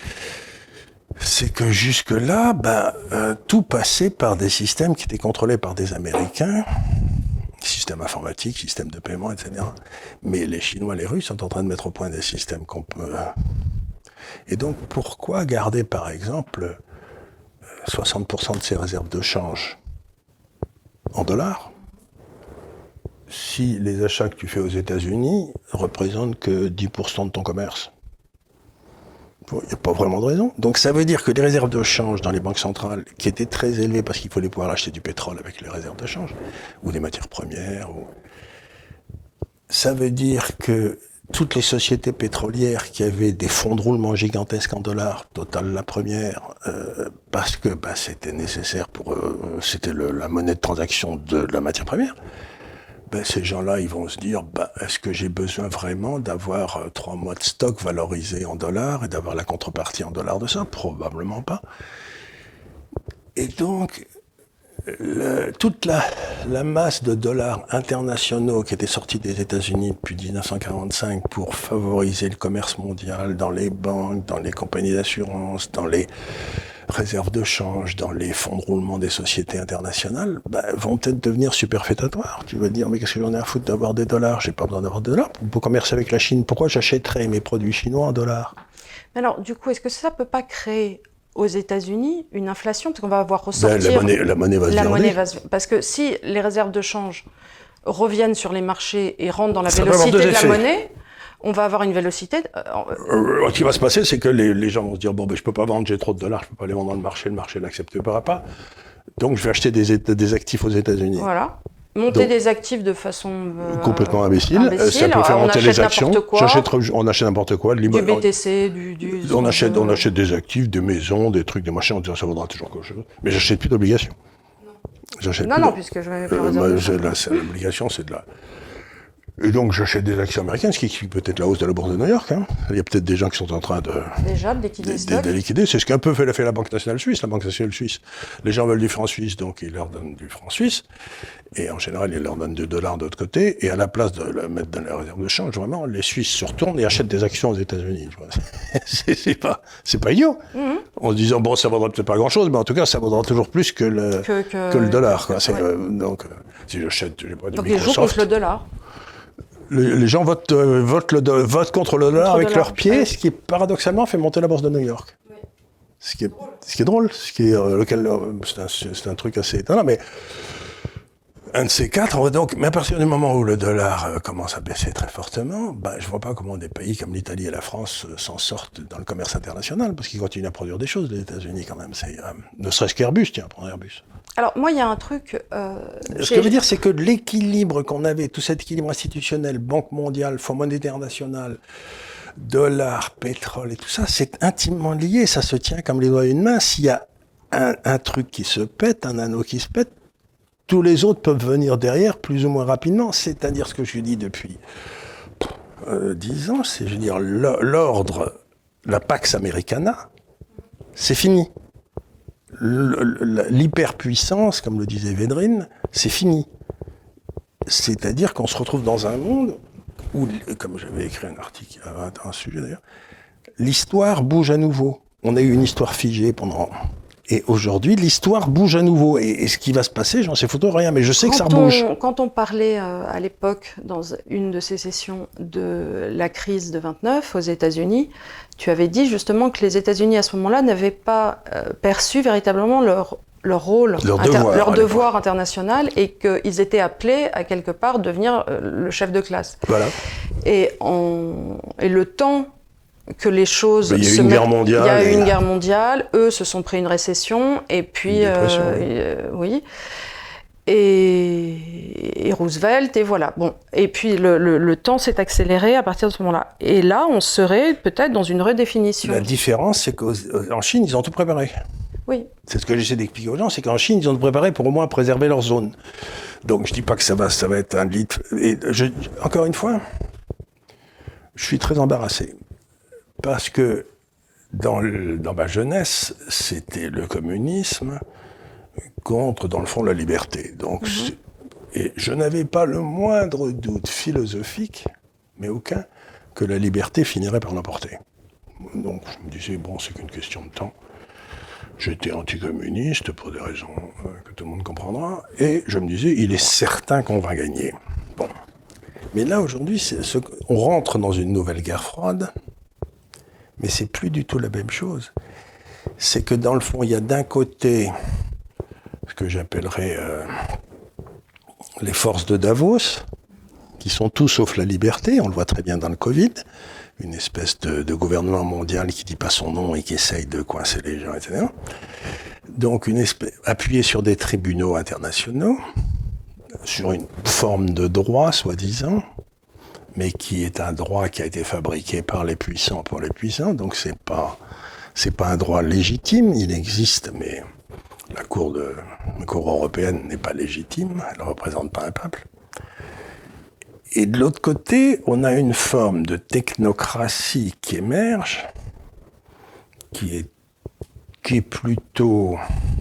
Speaker 2: C'est que jusque-là, ben, euh, tout passait par des systèmes qui étaient contrôlés par des Américains, systèmes informatiques, systèmes de paiement, et cetera. Mais les Chinois, les Russes sont en train de mettre au point des systèmes qu'on peut... Et donc, pourquoi garder, par exemple, soixante pour cent de ses réserves de change en dollars, si les achats que tu fais aux États-Unis représentent que dix pour cent de ton commerce? Il n'y a pas vraiment de raison. Donc ça veut dire que les réserves de change dans les banques centrales, qui étaient très élevées parce qu'il fallait pouvoir acheter du pétrole avec les réserves de change, ou des matières premières, ou... ça veut dire que toutes les sociétés pétrolières qui avaient des fonds de roulement gigantesques en dollars, Total la première, euh, parce que bah, c'était nécessaire pour... Euh, c'était le, la monnaie de transaction de, de la matière première, ben, ces gens-là, ils vont se dire, ben, est-ce que j'ai besoin vraiment d'avoir euh, trois mois de stock valorisé en dollars et d'avoir la contrepartie en dollars de ça? Probablement pas. Et donc, le, toute la, la masse de dollars internationaux qui était sortie des États-Unis depuis dix-neuf cent quarante-cinq pour favoriser le commerce mondial dans les banques, dans les compagnies d'assurance, dans les réserves de change, dans les fonds de roulement des sociétés internationales, bah, vont peut-être devenir superfétatoires. Tu vas dire, mais qu'est-ce que j'en ai à foutre d'avoir des dollars? J'ai pas besoin d'avoir de dollars pour commercer avec la Chine. Pourquoi j'achèterais mes produits chinois en dollars?
Speaker 1: Mais alors, du coup, est-ce que ça peut pas créer aux États-Unis une inflation? Parce qu'on va avoir ressortir...
Speaker 2: Ben, la, monnaie, la monnaie va se
Speaker 1: la
Speaker 2: viander.
Speaker 1: monnaie va se... Parce que si les réserves de change reviennent sur les marchés et rentrent dans la
Speaker 2: ça
Speaker 1: vélocité de
Speaker 2: effets.
Speaker 1: la monnaie, on va avoir une vélocité...
Speaker 2: Euh, ce qui va se passer, c'est que les, les gens vont se dire, bon, ben, je peux pas vendre, j'ai trop de dollars, je peux pas les vendre dans le marché, le marché n'acceptera pas. Donc, je vais acheter des, des actifs aux États-Unis.
Speaker 1: Voilà. Monter
Speaker 2: Donc,
Speaker 1: des actifs de façon euh,
Speaker 2: complètement imbécile.
Speaker 1: imbécile.
Speaker 2: Ça peut faire
Speaker 1: on
Speaker 2: monter les actions. J'achète, on achète n'importe quoi.
Speaker 1: Du B T C, du... du
Speaker 2: on, achète, on achète des actifs, des maisons, des trucs, des machins, on dit ça vaudra toujours quelque chose. Mais j'achète plus d'obligations.
Speaker 1: Non, non, non, puisque je vais mettre
Speaker 2: euh, l'obligation, c'est de la... Et donc, j'achète des actions américaines, ce qui explique peut-être la hausse de la bourse de New York. Hein. Il y a peut-être des gens qui sont en train de...
Speaker 1: Déjà, de liquider
Speaker 2: de, de, de liquider. C'est ce qu'un peu fait, fait la Banque nationale suisse. La Banque nationale suisse, les gens veulent du franc suisse, donc ils leur donnent du franc suisse. Et en général, ils leur donnent du dollar de l'autre côté. Et à la place de le mettre dans la réserve de change, vraiment, les Suisses se retournent et achètent des actions aux États-Unis. c'est, c'est pas, c'est pas idiot. Mm-hmm. En se disant, bon, ça vaudra peut-être pas grand-chose, mais en tout cas, ça vaudra toujours plus que le, que, que, que le dollar. Quoi. C'est, ouais. euh, donc, euh, si j'achète, je sais pas, de
Speaker 1: donc
Speaker 2: Microsoft...
Speaker 1: ils jouent contre le dollar.
Speaker 2: Le, les gens votent, euh, votent, le, votent contre le dollar contre avec leurs pieds, ouais. Ce qui paradoxalement fait monter la bourse de New York. Oui. Ce, qui est, ce qui est drôle, ce qui est, euh, lequel, euh, c'est, un, c'est un truc assez étonnant, mais Un de ces quatre, on va donc, mais à partir du moment où le dollar euh, commence à baisser très fortement, ben, je vois pas comment des pays comme l'Italie et la France euh, s'en sortent dans le commerce international, parce qu'ils continuent à produire des choses, les États-Unis quand même. C'est, euh, ne serait-ce qu'Airbus, tiens, prends Airbus.
Speaker 1: Alors, moi, il y a un truc... Euh,
Speaker 2: Ce que je veux dire, c'est que l'équilibre qu'on avait, tout cet équilibre institutionnel, Banque mondiale, Fonds monétaire international, dollar, pétrole et tout ça, c'est intimement lié, ça se tient comme les doigts d'une main. S'il y a un, un truc qui se pète, un anneau qui se pète, tous les autres peuvent venir derrière plus ou moins rapidement. C'est-à-dire ce que je dis depuis euh, dix ans, c'est, je veux dire, l'ordre, la Pax Americana, c'est fini. L'hyperpuissance, comme le disait Védrine, c'est fini. C'est-à-dire qu'on se retrouve dans un monde où, comme j'avais écrit un article à un sujet d'ailleurs, l'histoire bouge à nouveau. On a eu une histoire figée pendant... Et aujourd'hui, l'histoire bouge à nouveau. Et, et ce qui va se passer, j'en sais foutre rien, mais je sais
Speaker 1: quand
Speaker 2: que ça
Speaker 1: on,
Speaker 2: bouge.
Speaker 1: Quand on parlait euh, à l'époque, dans une de ces sessions, de la crise de vingt-neuf aux États-Unis, tu avais dit justement que les États-Unis, à ce moment-là, n'avaient pas euh, perçu véritablement leur, leur rôle,
Speaker 2: leur
Speaker 1: inter-
Speaker 2: devoir,
Speaker 1: leur devoir international, et qu'ils étaient appelés à quelque part devenir euh, le chef de classe.
Speaker 2: Voilà.
Speaker 1: Et, on, et le temps... que les choses
Speaker 2: il y a eu
Speaker 1: se
Speaker 2: une
Speaker 1: mettent...
Speaker 2: guerre mondiale.
Speaker 1: Il y a eu
Speaker 2: et...
Speaker 1: une guerre mondiale. Eux se sont pris une récession et puis
Speaker 2: une dépression,
Speaker 1: euh,
Speaker 2: oui.
Speaker 1: euh, oui. Et... et Roosevelt et voilà. Bon. Et puis le, le, le temps s'est accéléré à partir de ce moment-là. Et là, on serait peut-être dans une redéfinition.
Speaker 2: La différence, c'est qu'en Chine, ils ont tout préparé.
Speaker 1: Oui.
Speaker 2: C'est ce que j'essaie d'expliquer aux gens, c'est qu'en Chine, ils ont tout préparé pour au moins préserver leur zone. Donc je dis pas que ça va, ça va être un lit. Et je, encore une fois, je suis très embarrassé. Parce que dans, le, dans ma jeunesse, c'était le communisme contre, dans le fond, la liberté. Donc, mm-hmm. Et je n'avais pas le moindre doute philosophique, mais aucun, que la liberté finirait par l'emporter. Donc je me disais, bon, c'est qu'une question de temps. J'étais anticommuniste pour des raisons euh, que tout le monde comprendra, et je me disais, il est certain qu'on va gagner. Bon. Mais là, aujourd'hui, c'est ce, on rentre dans une nouvelle guerre froide, mais c'est plus du tout la même chose. C'est que dans le fond, il y a d'un côté ce que j'appellerais euh, les forces de Davos, qui sont tout sauf la liberté, on le voit très bien dans le Covid, une espèce de, de gouvernement mondial qui dit pas son nom et qui essaye de coincer les gens, et cetera. Donc une espèce, appuyé sur des tribunaux internationaux, sur une forme de droit, soi-disant, mais qui est un droit qui a été fabriqué par les puissants pour les puissants, donc c'est pas c'est pas un droit légitime, il existe, mais la Cour de la Cour européenne n'est pas légitime, elle ne représente pas un peuple. Et de l'autre côté, on a une forme de technocratie qui émerge, qui est qui est plutôt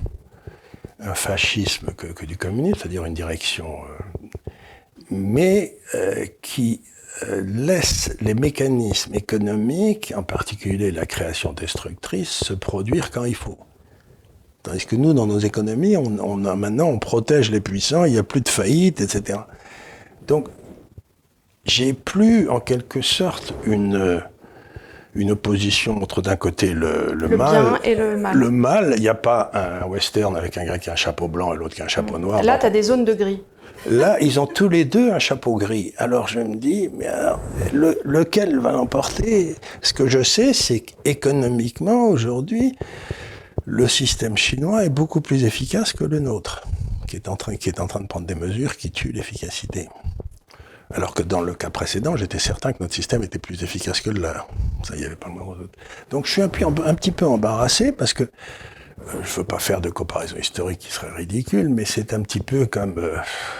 Speaker 2: un fascisme que, que du communisme, c'est-à-dire une direction, euh, mais euh, qui euh, laisse les mécanismes économiques, en particulier la création destructrice, se produire quand il faut. Tandis que nous, dans nos économies, on, on a, maintenant, on protège les puissants, il n'y a plus de faillite, et cetera. Donc, j'ai plus, en quelque sorte, une... une opposition entre d'un côté le, le,
Speaker 1: le
Speaker 2: mal,
Speaker 1: bien et le mal.
Speaker 2: Le mal, il n'y a pas un western avec un gars qui a un chapeau blanc et l'autre qui a un chapeau noir.
Speaker 1: Là, tu as des zones de gris.
Speaker 2: Là, ils ont tous les deux un chapeau gris. Alors je me dis, mais alors, le, lequel va l'emporter? Ce que je sais, c'est qu'économiquement, aujourd'hui, le système chinois est beaucoup plus efficace que le nôtre, qui est en train, qui est en train de prendre des mesures qui tuent l'efficacité. Alors que dans le cas précédent, j'étais certain que notre système était plus efficace que le leur. Ça, il n'y avait pas le moindre doute. Donc je suis un, peu, un petit peu embarrassé parce que euh, je ne veux pas faire de comparaison historique qui serait ridicule, mais c'est un petit peu comme, euh,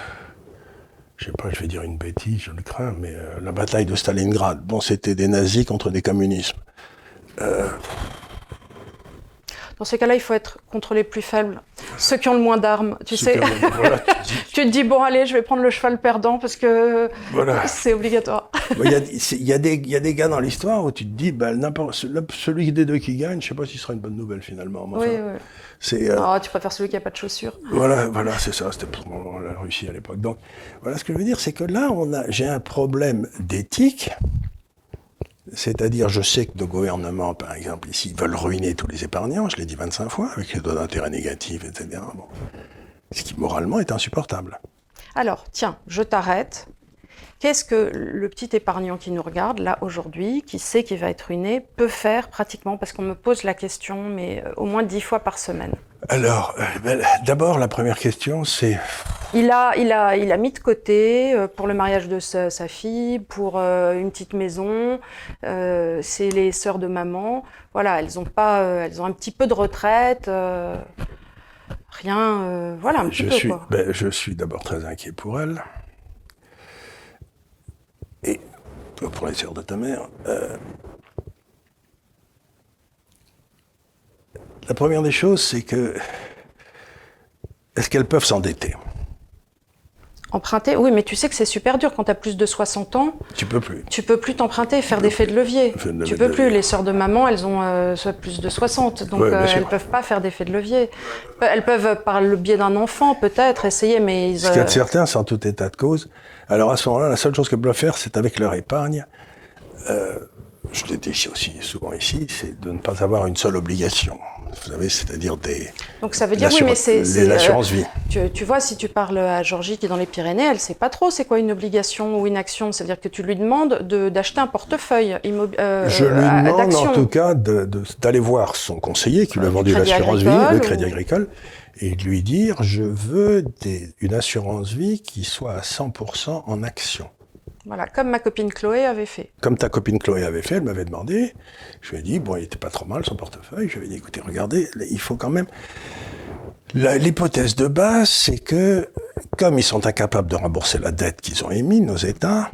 Speaker 2: je ne sais pas, je vais dire une bêtise, je le crains, mais euh, la bataille de Stalingrad. Bon, c'était des nazis contre des communismes. Euh,
Speaker 1: Dans ces cas-là, il faut être contre les plus faibles, ceux qui ont le moins d'armes, tu sais.
Speaker 2: Que, voilà,
Speaker 1: tu te dis, bon, allez, je vais prendre le cheval perdant parce que
Speaker 2: voilà.
Speaker 1: C'est obligatoire.
Speaker 2: Il y, y, y, y a des gars dans l'histoire où tu te dis, bah, celui des deux qui gagne, je ne sais pas si ce sera une bonne nouvelle finalement.
Speaker 1: Enfin, oui, oui.
Speaker 2: C'est, euh,
Speaker 1: oh, tu préfères celui qui n'a pas de chaussures.
Speaker 2: Voilà, voilà, c'est ça, c'était pour la Russie à l'époque. Donc, voilà ce que je veux dire, c'est que là, on a, j'ai un problème d'éthique. C'est-à-dire, je sais que nos gouvernements, par exemple, ici, veulent ruiner tous les épargnants, je l'ai dit vingt-cinq fois, avec les taux d'intérêt négatifs, et cetera. Bon. Ce qui, moralement, est insupportable.
Speaker 1: Alors, tiens, je t'arrête. Qu'est-ce que le petit épargnant qui nous regarde, là, aujourd'hui, qui sait qu'il va être ruiné, peut faire pratiquement? Parce qu'on me pose la question, mais euh, au moins dix fois par semaine.
Speaker 2: Alors, euh, ben, d'abord, la première question, c'est...
Speaker 1: Il a, il a, il a mis de côté euh, pour le mariage de sa, sa fille, pour euh, une petite maison. Euh, c'est les sœurs de maman. Voilà, elles ont pas, euh, elles ont un petit peu de retraite. Euh, rien, euh, voilà, un petit
Speaker 2: je
Speaker 1: peu
Speaker 2: suis,
Speaker 1: quoi.
Speaker 2: ben, je suis d'abord très inquiet pour elle. Et pour les sœurs de ta mère. Euh, la première des choses, c'est que... Est-ce qu'elles peuvent s'endetter?
Speaker 1: Emprunter, oui, mais tu sais que c'est super dur quand tu as plus de soixante ans.
Speaker 2: Tu peux plus.
Speaker 1: Tu peux plus t'emprunter, faire des faits de levier.
Speaker 2: De
Speaker 1: Tu peux
Speaker 2: de
Speaker 1: plus.
Speaker 2: levier.
Speaker 1: Les sœurs de maman, elles ont euh, soit plus de soixante, donc
Speaker 2: Ouais,
Speaker 1: euh,
Speaker 2: sûr.
Speaker 1: elles peuvent pas faire des faits de levier. Elles peuvent, par le biais d'un enfant, peut-être essayer, mais ils.
Speaker 2: Ce qu'il y a de
Speaker 1: euh,
Speaker 2: certain, c'est en tout état de cause. Alors à ce moment-là, la seule chose qu'elles peuvent faire, c'est avec leur épargne. Euh, je l'ai dit aussi souvent ici, c'est de ne pas avoir une seule obligation. Vous savez, c'est-à-dire des.
Speaker 1: Donc ça veut dire oui, mais c'est c'est,
Speaker 2: l'assurance
Speaker 1: euh,
Speaker 2: vie.
Speaker 1: Tu, tu vois, si tu parles à Georgie qui est dans les Pyrénées, elle sait pas trop c'est quoi une obligation ou une action. C'est-à-dire que tu lui demandes de d'acheter un portefeuille immobilier. Euh,
Speaker 2: Je lui
Speaker 1: à-
Speaker 2: demande
Speaker 1: d'action.
Speaker 2: en tout cas de- de- d'aller voir son conseiller qui lui a
Speaker 1: Euh,
Speaker 2: vendu
Speaker 1: Crédit
Speaker 2: l'assurance vie,
Speaker 1: Agricole
Speaker 2: le Crédit
Speaker 1: ou-
Speaker 2: Agricole, et de lui dire je veux des- une assurance vie qui soit à cent pour cent en action.
Speaker 1: Voilà, comme ma copine Chloé avait fait.
Speaker 2: Comme ta copine Chloé avait fait, elle m'avait demandé, je lui ai dit, bon, il était pas trop mal son portefeuille, je lui ai dit, écoutez, regardez, il faut quand même... La- L'hypothèse de base, c'est que, comme ils sont incapables de rembourser la dette qu'ils ont émise, nos États,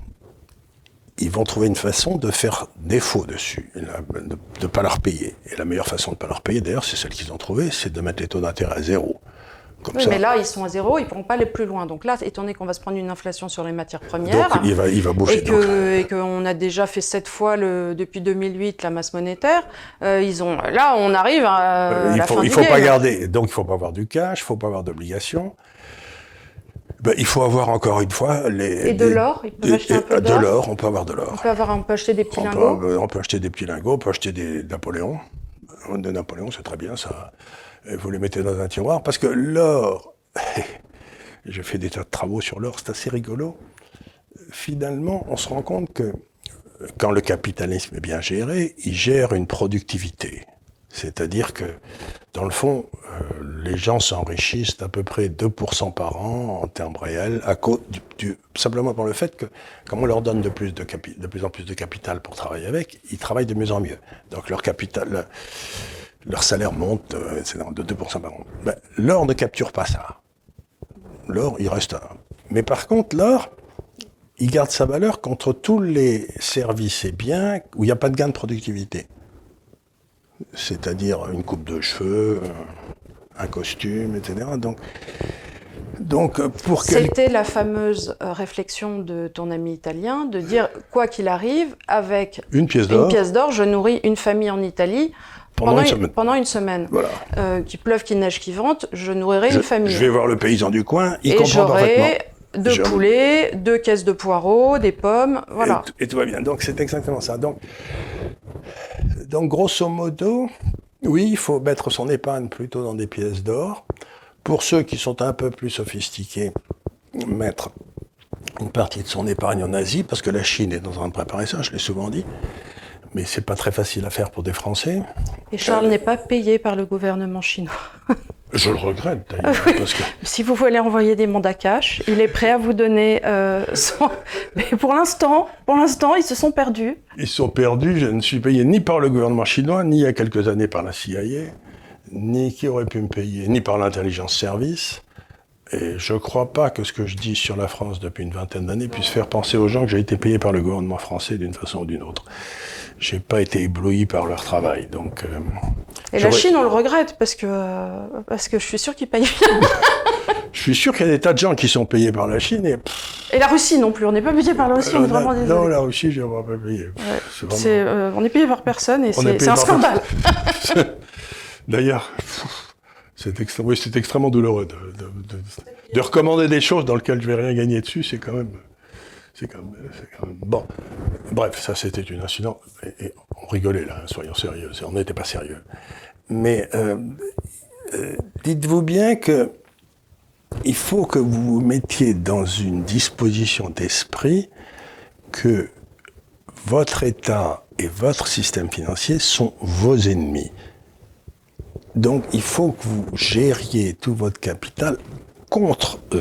Speaker 2: ils vont trouver une façon de faire défaut dessus, et la- de ne pas leur payer. Et la meilleure façon de ne pas leur payer, d'ailleurs, c'est celle qu'ils ont trouvée, c'est de mettre les taux d'intérêt à zéro. Comme
Speaker 1: Oui,
Speaker 2: ça.
Speaker 1: mais là, ils sont à zéro, ils ne pourront pas aller plus loin. Donc là, étant donné qu'on va se prendre une inflation sur les matières
Speaker 2: Donc,
Speaker 1: premières,
Speaker 2: il va, il va bouger.
Speaker 1: et
Speaker 2: donc.
Speaker 1: que et qu'on a déjà fait sept fois le, depuis deux mille huit la masse monétaire, euh, ils ont là, on arrive à,
Speaker 2: Euh,
Speaker 1: à
Speaker 2: il
Speaker 1: la
Speaker 2: faut,
Speaker 1: fin
Speaker 2: il
Speaker 1: du
Speaker 2: faut pas
Speaker 1: game.
Speaker 2: garder, donc il faut pas avoir du cash, il faut pas avoir d'obligations. Ben, il faut avoir encore une fois les.
Speaker 1: Et de
Speaker 2: des-
Speaker 1: l'or, ils peuvent
Speaker 2: et-
Speaker 1: acheter un
Speaker 2: et-
Speaker 1: peu
Speaker 2: de
Speaker 1: d'or.
Speaker 2: l'or, on peut avoir de
Speaker 1: On
Speaker 2: l'or.
Speaker 1: peut avoir, on peut acheter des petits
Speaker 2: On
Speaker 1: lingots.
Speaker 2: peut, on peut acheter des petits lingots, on peut acheter des Napoléons. De Napoléon, c'est très bien ça. Et vous les mettez dans un tiroir parce que l'or. J'ai fait des tas de travaux sur l'or, c'est assez rigolo. Finalement, on se rend compte que quand le capitalisme est bien géré, il gère une productivité. C'est-à-dire que, dans le fond, euh, les gens s'enrichissent d'à peu près deux pour cent par an en termes réels, à cause du, du- simplement par le fait que, comme on leur donne de plus, de, capi- de plus en plus de capital pour travailler avec, ils travaillent de mieux en mieux. Donc leur capital, le- leur salaire monte euh, c'est de deux pour cent par an. Ben, l'or ne capture pas ça. L'or, il reste un. Mais par contre, l'or, il garde sa valeur contre tous les services et biens où il n'y a pas de gain de productivité. C'est-à-dire une coupe de cheveux, un costume, et cetera. Donc, donc pour quel...
Speaker 1: C'était la fameuse euh, réflexion de ton ami italien de dire quoi qu'il arrive, avec
Speaker 2: Une pièce
Speaker 1: une
Speaker 2: d'or
Speaker 1: pièce d'or, je nourris une famille en Italie
Speaker 2: pendant,
Speaker 1: pendant,
Speaker 2: une
Speaker 1: une,
Speaker 2: semaine.
Speaker 1: pendant une semaine.
Speaker 2: Voilà.
Speaker 1: Euh, qu'il pleuve, qu'il neige, qu'il vente, je nourrirai
Speaker 2: Je,
Speaker 1: une famille.
Speaker 2: je vais voir le paysan du coin, il
Speaker 1: Et
Speaker 2: comprend parfaitement.
Speaker 1: j'aurai deux
Speaker 2: Je-
Speaker 1: poulets, deux caisses de poireaux, des pommes, voilà.
Speaker 2: Et, et tout va bien. Donc c'est exactement ça. Donc, donc grosso modo, oui, il faut mettre son épargne plutôt dans des pièces d'or. Pour ceux qui sont un peu plus sophistiqués, mettre une partie de son épargne en Asie, parce que la Chine est en train de préparer ça, je l'ai souvent dit. Mais c'est pas très facile à faire pour des Français.
Speaker 1: Et Charles n'est pas payé par le gouvernement chinois.
Speaker 2: Je le regrette d'ailleurs, parce que
Speaker 1: Si vous voulez envoyer des mandats cash, il est prêt à vous donner euh, son... Mais pour l'instant, pour l'instant, ils se sont perdus.
Speaker 2: ils sont perdus. Je ne suis payé ni par le gouvernement chinois, ni il y a quelques années par la C I A, ni qui aurait pu me payer, ni par l'intelligence service. Et je ne crois pas que ce que je dis sur la France depuis une vingtaine d'années puisse faire penser aux gens que j'ai été payé par le gouvernement français d'une façon ou d'une autre. J'ai pas été ébloui par leur travail, donc. Euh,
Speaker 1: Et la
Speaker 2: j'aurais-
Speaker 1: Chine, on le regrette parce que, euh, parce que je suis sûre qu'ils payent bien.
Speaker 2: Je suis sûr qu'il y a des tas de gens qui sont payés par la Chine et. pff,
Speaker 1: Et la Russie non plus, on n'est pas payé par la Russie, on est
Speaker 2: euh,
Speaker 1: vraiment
Speaker 2: la-
Speaker 1: désolé.
Speaker 2: non, la Russie, je ne pas payé.
Speaker 1: Ouais.
Speaker 2: C'est vraiment-
Speaker 1: C'est, euh, on est payé par personne et
Speaker 2: On est
Speaker 1: c'est
Speaker 2: payé
Speaker 1: c'est un
Speaker 2: par
Speaker 1: scandale.
Speaker 2: D'ailleurs, c'est extré- oui, c'est extrêmement douloureux de, de- de- de recommander des choses dans lesquelles je vais rien gagner dessus. C'est quand même, c'est quand même, c'est quand même- bon. Bref, ça c'était une incident. Et, et on rigolait là, hein, soyons sérieux. On n'était pas sérieux. Mais euh, euh, dites-vous bien que il faut que vous vous mettiez dans une disposition d'esprit que votre État et votre système financier sont vos ennemis. Donc, il faut que vous gériez tout votre capital contre eux.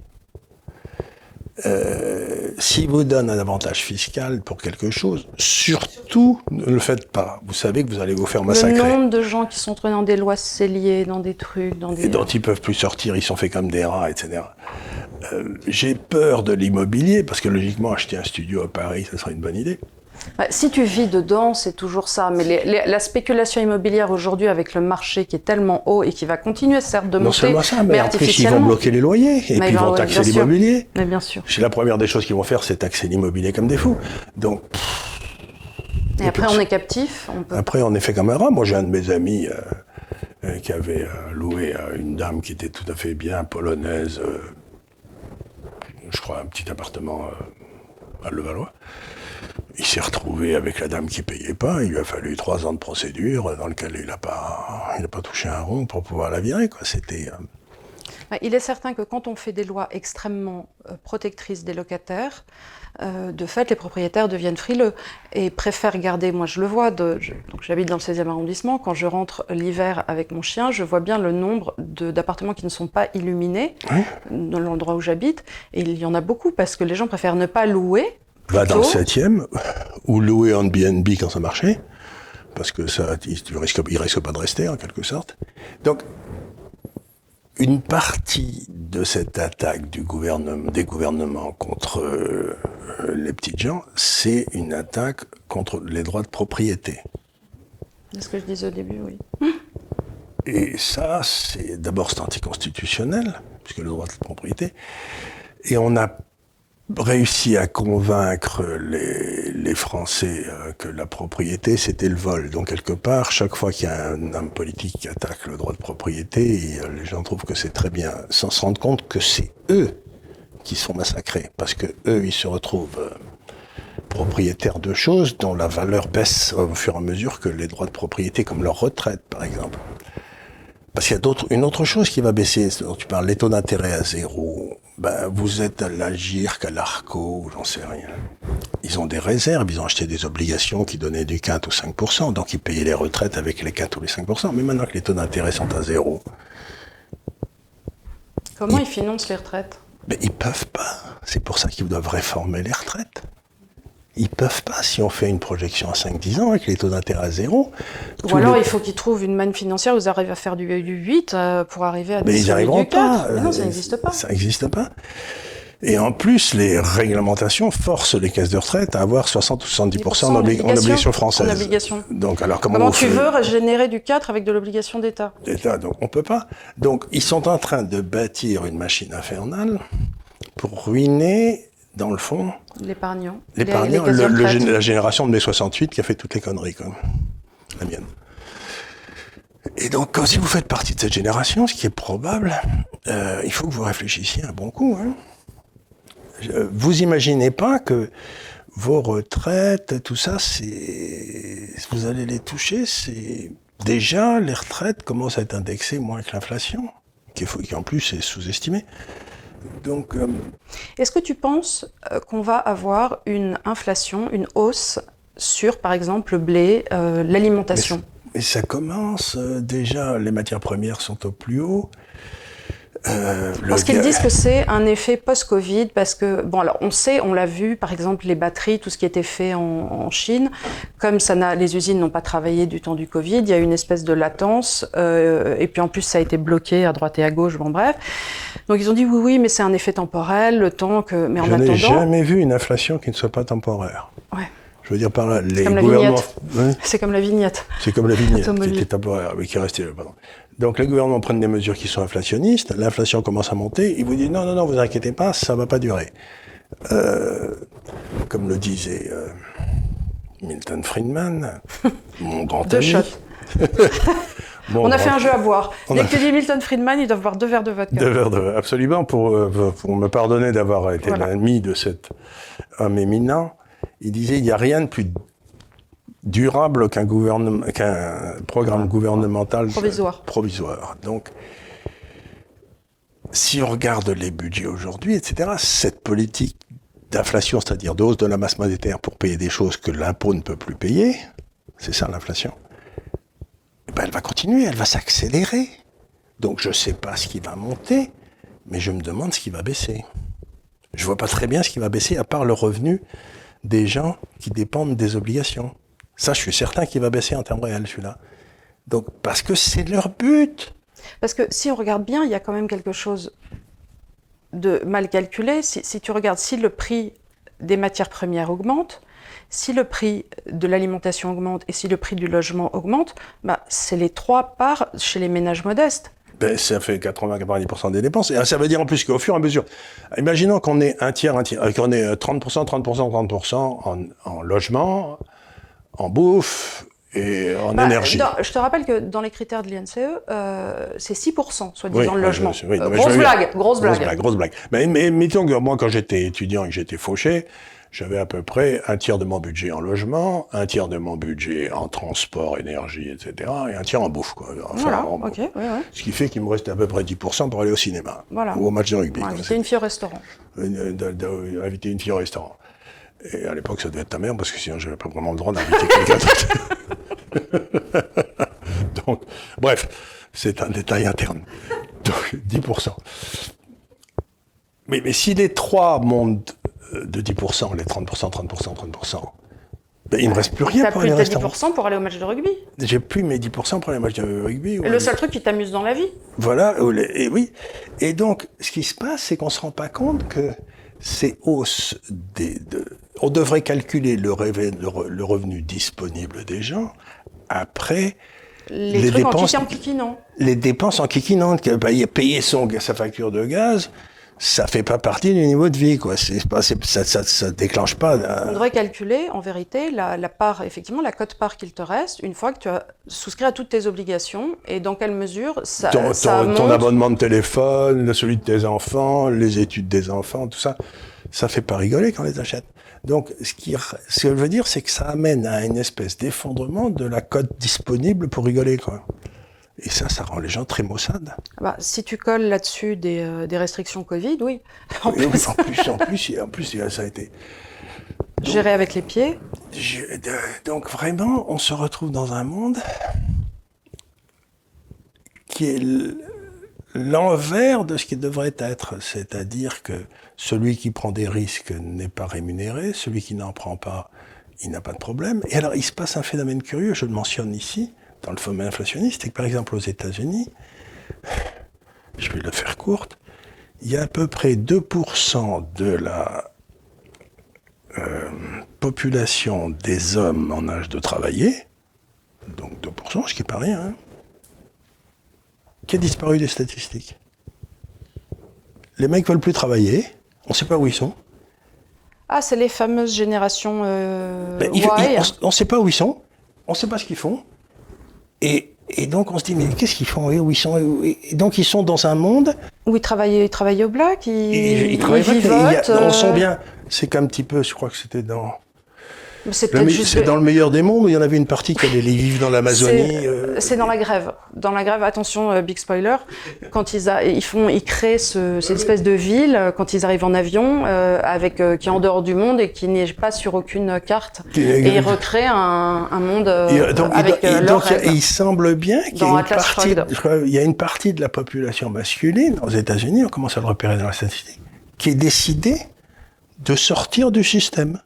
Speaker 2: Euh, s'ils vous donnent un avantage fiscal pour quelque chose, surtout ne le faites pas. Vous savez que vous allez vous faire massacrer.
Speaker 1: Le nombre de gens qui sont trouvés dans des lois scellées, dans des trucs, dans des...
Speaker 2: Et dont ils peuvent plus sortir, ils sont faits comme des rats, et cetera. Euh, j'ai peur de l'immobilier, parce que logiquement, acheter un studio à Paris, ça serait une bonne idée.
Speaker 1: Bah, si tu vis dedans, c'est toujours ça. Mais les, les, la spéculation immobilière aujourd'hui, avec le marché qui est tellement haut et qui va continuer, certes, de
Speaker 2: non
Speaker 1: monter,
Speaker 2: seulement ça, mais,
Speaker 1: mais
Speaker 2: après, ils
Speaker 1: artificiellement...
Speaker 2: vont bloquer les loyers, et
Speaker 1: mais
Speaker 2: puis ils vont
Speaker 1: ouais,
Speaker 2: taxer
Speaker 1: bien sûr.
Speaker 2: l'immobilier.
Speaker 1: Mais bien sûr.
Speaker 2: C'est la première des choses qu'ils vont faire, c'est taxer l'immobilier comme des fous. Donc...
Speaker 1: Et, et après, on est captif. On peut...
Speaker 2: Après, on est fait comme un rat. Moi, j'ai un de mes amis euh, euh, qui avait euh, loué euh, une dame qui était tout à fait bien, polonaise, euh, je crois, un petit appartement euh, à Levallois. Il s'est retrouvé avec la dame qui payait pas. Il lui a fallu trois ans de procédure dans lequel il n'a pas, il n'a pas touché un rond pour pouvoir la virer, quoi. C'était... Euh...
Speaker 1: Il est certain que quand on fait des lois extrêmement euh, protectrices des locataires, euh, de fait, les propriétaires deviennent frileux et préfèrent garder. Moi, je le vois. De, je, donc, j'habite dans le seizième arrondissement. Quand je rentre l'hiver avec mon chien, je vois bien le nombre de, d'appartements qui ne sont pas illuminés
Speaker 2: Oui.
Speaker 1: dans l'endroit où j'habite. Et il y en a beaucoup parce que les gens préfèrent ne pas louer.
Speaker 2: Va dans le septième, ou louer en B and B quand ça marchait, parce que ça, il ne risque, il risque pas de rester, en quelque sorte. Donc, une partie de cette attaque du gouvernement, des gouvernements contre euh, les petites gens, c'est une attaque contre les droits de propriété.
Speaker 1: C'est ce que je disais au début, oui.
Speaker 2: Et ça, c'est d'abord c'est anticonstitutionnel, puisque le droit de propriété, et on a réussi à convaincre les, les Français euh, que la propriété, c'était le vol. Donc, quelque part, chaque fois qu'il y a un homme politique qui attaque le droit de propriété, et, euh, les gens trouvent que c'est très bien, sans se rendre compte que c'est eux qui sont massacrés. Parce que eux, ils se retrouvent euh, propriétaires de choses dont la valeur baisse au fur et à mesure que les droits de propriété, comme leur retraite, par exemple. Parce qu'il y a d'autres, une autre chose qui va baisser, dont tu parles, les taux d'intérêt à zéro. Ben, vous êtes à la G I R C, à l'Arco, j'en sais rien. Ils ont des réserves, ils ont acheté des obligations qui donnaient du quatre ou cinq pour cent, donc ils payaient les retraites avec les quatre ou les cinq pour cent. Mais maintenant que les taux d'intérêt sont à zéro...
Speaker 1: Comment ils, ils financent les retraites?
Speaker 2: Ben, ils peuvent pas. C'est pour ça qu'ils doivent réformer les retraites. Ils peuvent pas, si on fait une projection à cinq dix ans avec les taux d'intérêt à zéro.
Speaker 1: Ou alors les... il faut qu'ils trouvent une manne financière où ils arrivent à faire du, du huit euh, pour arriver à
Speaker 2: Mais ils arriveront pas.
Speaker 1: Mais non, ça n'existe pas.
Speaker 2: Ça n'existe pas. Et en plus, les réglementations forcent les caisses de retraite à avoir soixante ou soixante-dix pour cent en, obli- en obligation française.
Speaker 1: En obligation.
Speaker 2: Donc, alors comment,
Speaker 1: comment
Speaker 2: vous
Speaker 1: tu
Speaker 2: fait...
Speaker 1: veux générer du quatre avec de l'obligation d'État?
Speaker 2: D'État, donc on peut pas. Donc, ils sont en train de bâtir une machine infernale pour ruiner, dans le fond,
Speaker 1: l'épargnant.
Speaker 2: L'épargnant, le, le, la génération de mai soixante-huit qui a fait toutes les conneries, comme la mienne. Et donc, quand, si vous faites partie de cette génération, ce qui est probable, euh, il faut que vous réfléchissiez un bon coup. Hein. Vous imaginez pas que vos retraites, tout ça, c'est, vous allez les toucher, c'est déjà les retraites commencent à être indexées moins que l'inflation, qui, est, qui en plus est sous-estimée. Donc, euh...
Speaker 1: est-ce que tu penses euh, qu'on va avoir une inflation, une hausse sur, par exemple, le blé, euh, l'alimentation?
Speaker 2: mais, mais ça commence euh, déjà, les matières premières sont au plus haut. Euh,
Speaker 1: parce qu'ils disent que c'est un effet post-Covid, parce que, bon, alors on sait, on l'a vu, par exemple, les batteries, tout ce qui était fait en, en Chine, comme ça n'a, les usines n'ont pas travaillé du temps du Covid, il y a une espèce de latence, euh, et puis en plus ça a été bloqué à droite et à gauche, bon bref. Donc ils ont dit oui, oui, mais c'est un effet temporel, le temps que, mais en
Speaker 2: Je
Speaker 1: attendant.
Speaker 2: Je n'ai jamais vu une inflation qui ne soit pas temporaire.
Speaker 1: Ouais.
Speaker 2: Je veux dire par là, les
Speaker 1: comme
Speaker 2: gouvernements.
Speaker 1: Oui. C'est comme la vignette.
Speaker 2: C'est comme la vignette qui était temporaire, mais qui est restée. Pardon. Donc les gouvernements prennent des mesures qui sont inflationnistes, l'inflation commence à monter, ils vous disent non, non, non, vous inquiétez pas, ça va pas durer. Euh, comme le disait euh, Milton Friedman, mon grand
Speaker 1: deux
Speaker 2: ami.
Speaker 1: shots. Bon, on a fait un jeu à boire. Dès que tu dis Milton Friedman, ils doivent boire deux verres de vodka.
Speaker 2: Deux verres de absolument, pour, pour me pardonner d'avoir été voilà. l'ami de cet homme éminent. Il disait, il n'y a rien de plus durable qu'un, gouvernement, qu'un programme gouvernemental
Speaker 1: provisoire.
Speaker 2: provisoire. Donc, si on regarde les budgets aujourd'hui, et cetera, cette politique d'inflation, c'est-à-dire de hausse de la masse monétaire pour payer des choses que l'impôt ne peut plus payer, c'est ça l'inflation, eh ben, elle va continuer, elle va s'accélérer. Donc je ne sais pas ce qui va monter, mais je me demande ce qui va baisser. Je ne vois pas très bien ce qui va baisser, à part le revenu des gens qui dépendent des obligations. Ça, je suis certain qu'il va baisser en termes réels, celui-là. Donc, parce que c'est leur but.
Speaker 1: Parce que si on regarde bien, il y a quand même quelque chose de mal calculé. Si, si tu regardes, si le prix des matières premières augmente, si le prix de l'alimentation augmente et si le prix du logement augmente, bah, c'est les trois parts chez les ménages modestes.
Speaker 2: Ben, ça fait quatre-vingts à quatre-vingt-dix pour cent des dépenses. Et ça veut dire en plus qu'au fur et à mesure, imaginons qu'on ait un tiers, un tiers, qu'on ait trente pour cent, trente pour cent, trente pour cent en, en logement, en bouffe et en bah, énergie.
Speaker 1: Dans, je te rappelle que dans les critères de l'I N C E, euh, c'est six pour cent, soit disant
Speaker 2: oui,
Speaker 1: le logement.
Speaker 2: Je, oui,
Speaker 1: euh, grosse, blague, grosse, grosse blague,
Speaker 2: blague. Grosse blague. Mais, mais mettons que moi, quand j'étais étudiant et que j'étais fauché, j'avais à peu près un tiers de mon budget en logement, un tiers de mon budget en transport, énergie, et cetera, et un tiers en bouffe, quoi. Enfin,
Speaker 1: voilà,
Speaker 2: en
Speaker 1: ok, oui, oui.
Speaker 2: Ce qui fait qu'il me restait à peu près dix pour cent pour aller au cinéma.
Speaker 1: Voilà.
Speaker 2: Ou au match de rugby.
Speaker 1: Pour inviter une fille au restaurant.
Speaker 2: Inviter une fille au restaurant. Et à l'époque, ça devait être ta mère, parce que sinon, j'avais pas vraiment le droit d'inviter quelqu'un d'autre. Donc, bref, c'est un détail interne. Donc, dix pour cent. Mais, mais si les trois montent de dix pour cent, les trente pour cent, trente pour cent, trente pour cent, ben, il ne me reste plus rien
Speaker 1: T'as
Speaker 2: pour
Speaker 1: plus
Speaker 2: aller au
Speaker 1: tes
Speaker 2: restaurant.
Speaker 1: dix pour cent pour aller au match de rugby.
Speaker 2: J'ai plus mes dix pour cent pour aller au match de rugby.
Speaker 1: Le seul truc qui t'amuse dans la vie.
Speaker 2: Voilà, et oui. Et donc, ce qui se passe, c'est qu'on ne se rend pas compte que ces hausses des... De, on devrait calculer le, revenu, le revenu disponible des gens après
Speaker 1: les,
Speaker 2: les
Speaker 1: trucs
Speaker 2: dépenses...
Speaker 1: en kikinant.
Speaker 2: Les dépenses en kikinant. Payer son, sa facture de gaz... ça fait pas partie du niveau de vie, quoi. C'est pas, c'est, ça, ça, ça déclenche pas.
Speaker 1: On devrait calculer, en vérité, la, la part, effectivement, la cote-part qu'il te reste, une fois que tu as souscrit à toutes tes obligations, et dans quelle mesure ça,
Speaker 2: ton,
Speaker 1: ça
Speaker 2: ton,
Speaker 1: monte...
Speaker 2: ton abonnement de téléphone, celui de tes enfants, les études des enfants, tout ça, ça fait pas rigoler quand on les achète. Donc, ce, qui, ce que je veux dire, c'est que ça amène à une espèce d'effondrement de la cote disponible pour rigoler, quoi. Et ça, ça rend les gens très maussades.
Speaker 1: Bah, si tu colles là-dessus des, euh, des restrictions Covid, oui.
Speaker 2: En plus, oui, en plus, en plus, en plus, ça a été...
Speaker 1: Donc, géré avec les pieds.
Speaker 2: Je, donc vraiment, on se retrouve dans un monde qui est l'envers de ce qui devrait être. C'est-à-dire que celui qui prend des risques n'est pas rémunéré, celui qui n'en prend pas, il n'a pas de problème. Et alors, il se passe un phénomène curieux, je le mentionne ici, dans le phénomène inflationniste, c'est que par exemple aux États-Unis, je vais le faire courte, il y a à peu près deux pour cent de la euh, population des hommes en âge de travailler, donc deux pour cent, ce qui n'est pas rien, hein, qui a disparu des statistiques. Les mecs ne veulent plus travailler, on ne sait pas où ils sont.
Speaker 1: Ah, c'est les fameuses générations euh,
Speaker 2: ben,
Speaker 1: Y.
Speaker 2: Il, il, on ne sait pas où ils sont, on ne sait pas ce qu'ils font. Et, et donc on se dit, mais qu'est-ce qu'ils font? Et où ils sont? Et donc ils sont dans un monde...
Speaker 1: Où ils travaillent, ils travaillent au black, ils,
Speaker 2: ils, ils,
Speaker 1: ils vivotent.
Speaker 2: On sent bien, c'est qu'un petit peu, je crois que c'était dans...
Speaker 1: C'est,
Speaker 2: le,
Speaker 1: juste
Speaker 2: c'est dans le meilleur des mondes où il y en avait une partie qui allait vivre dans l'Amazonie.
Speaker 1: C'est,
Speaker 2: euh...
Speaker 1: c'est dans la grève. Dans la grève, attention, euh, big spoiler, quand ils, a, ils, font, ils créent ce, cette espèce de ville, quand ils arrivent en avion, euh, avec, euh, qui est en dehors du monde et qui n'est pas sur aucune carte. Qui, et ils recréent un, un monde euh, et donc, avec
Speaker 2: et,
Speaker 1: euh,
Speaker 2: et
Speaker 1: leurs
Speaker 2: donc,
Speaker 1: rêves.
Speaker 2: Il semble bien qu'il y, a une partie, je crois, il y a une partie de la population masculine aux États-Unis, on commence à le repérer dans la statistique, qui est décidée de sortir du système.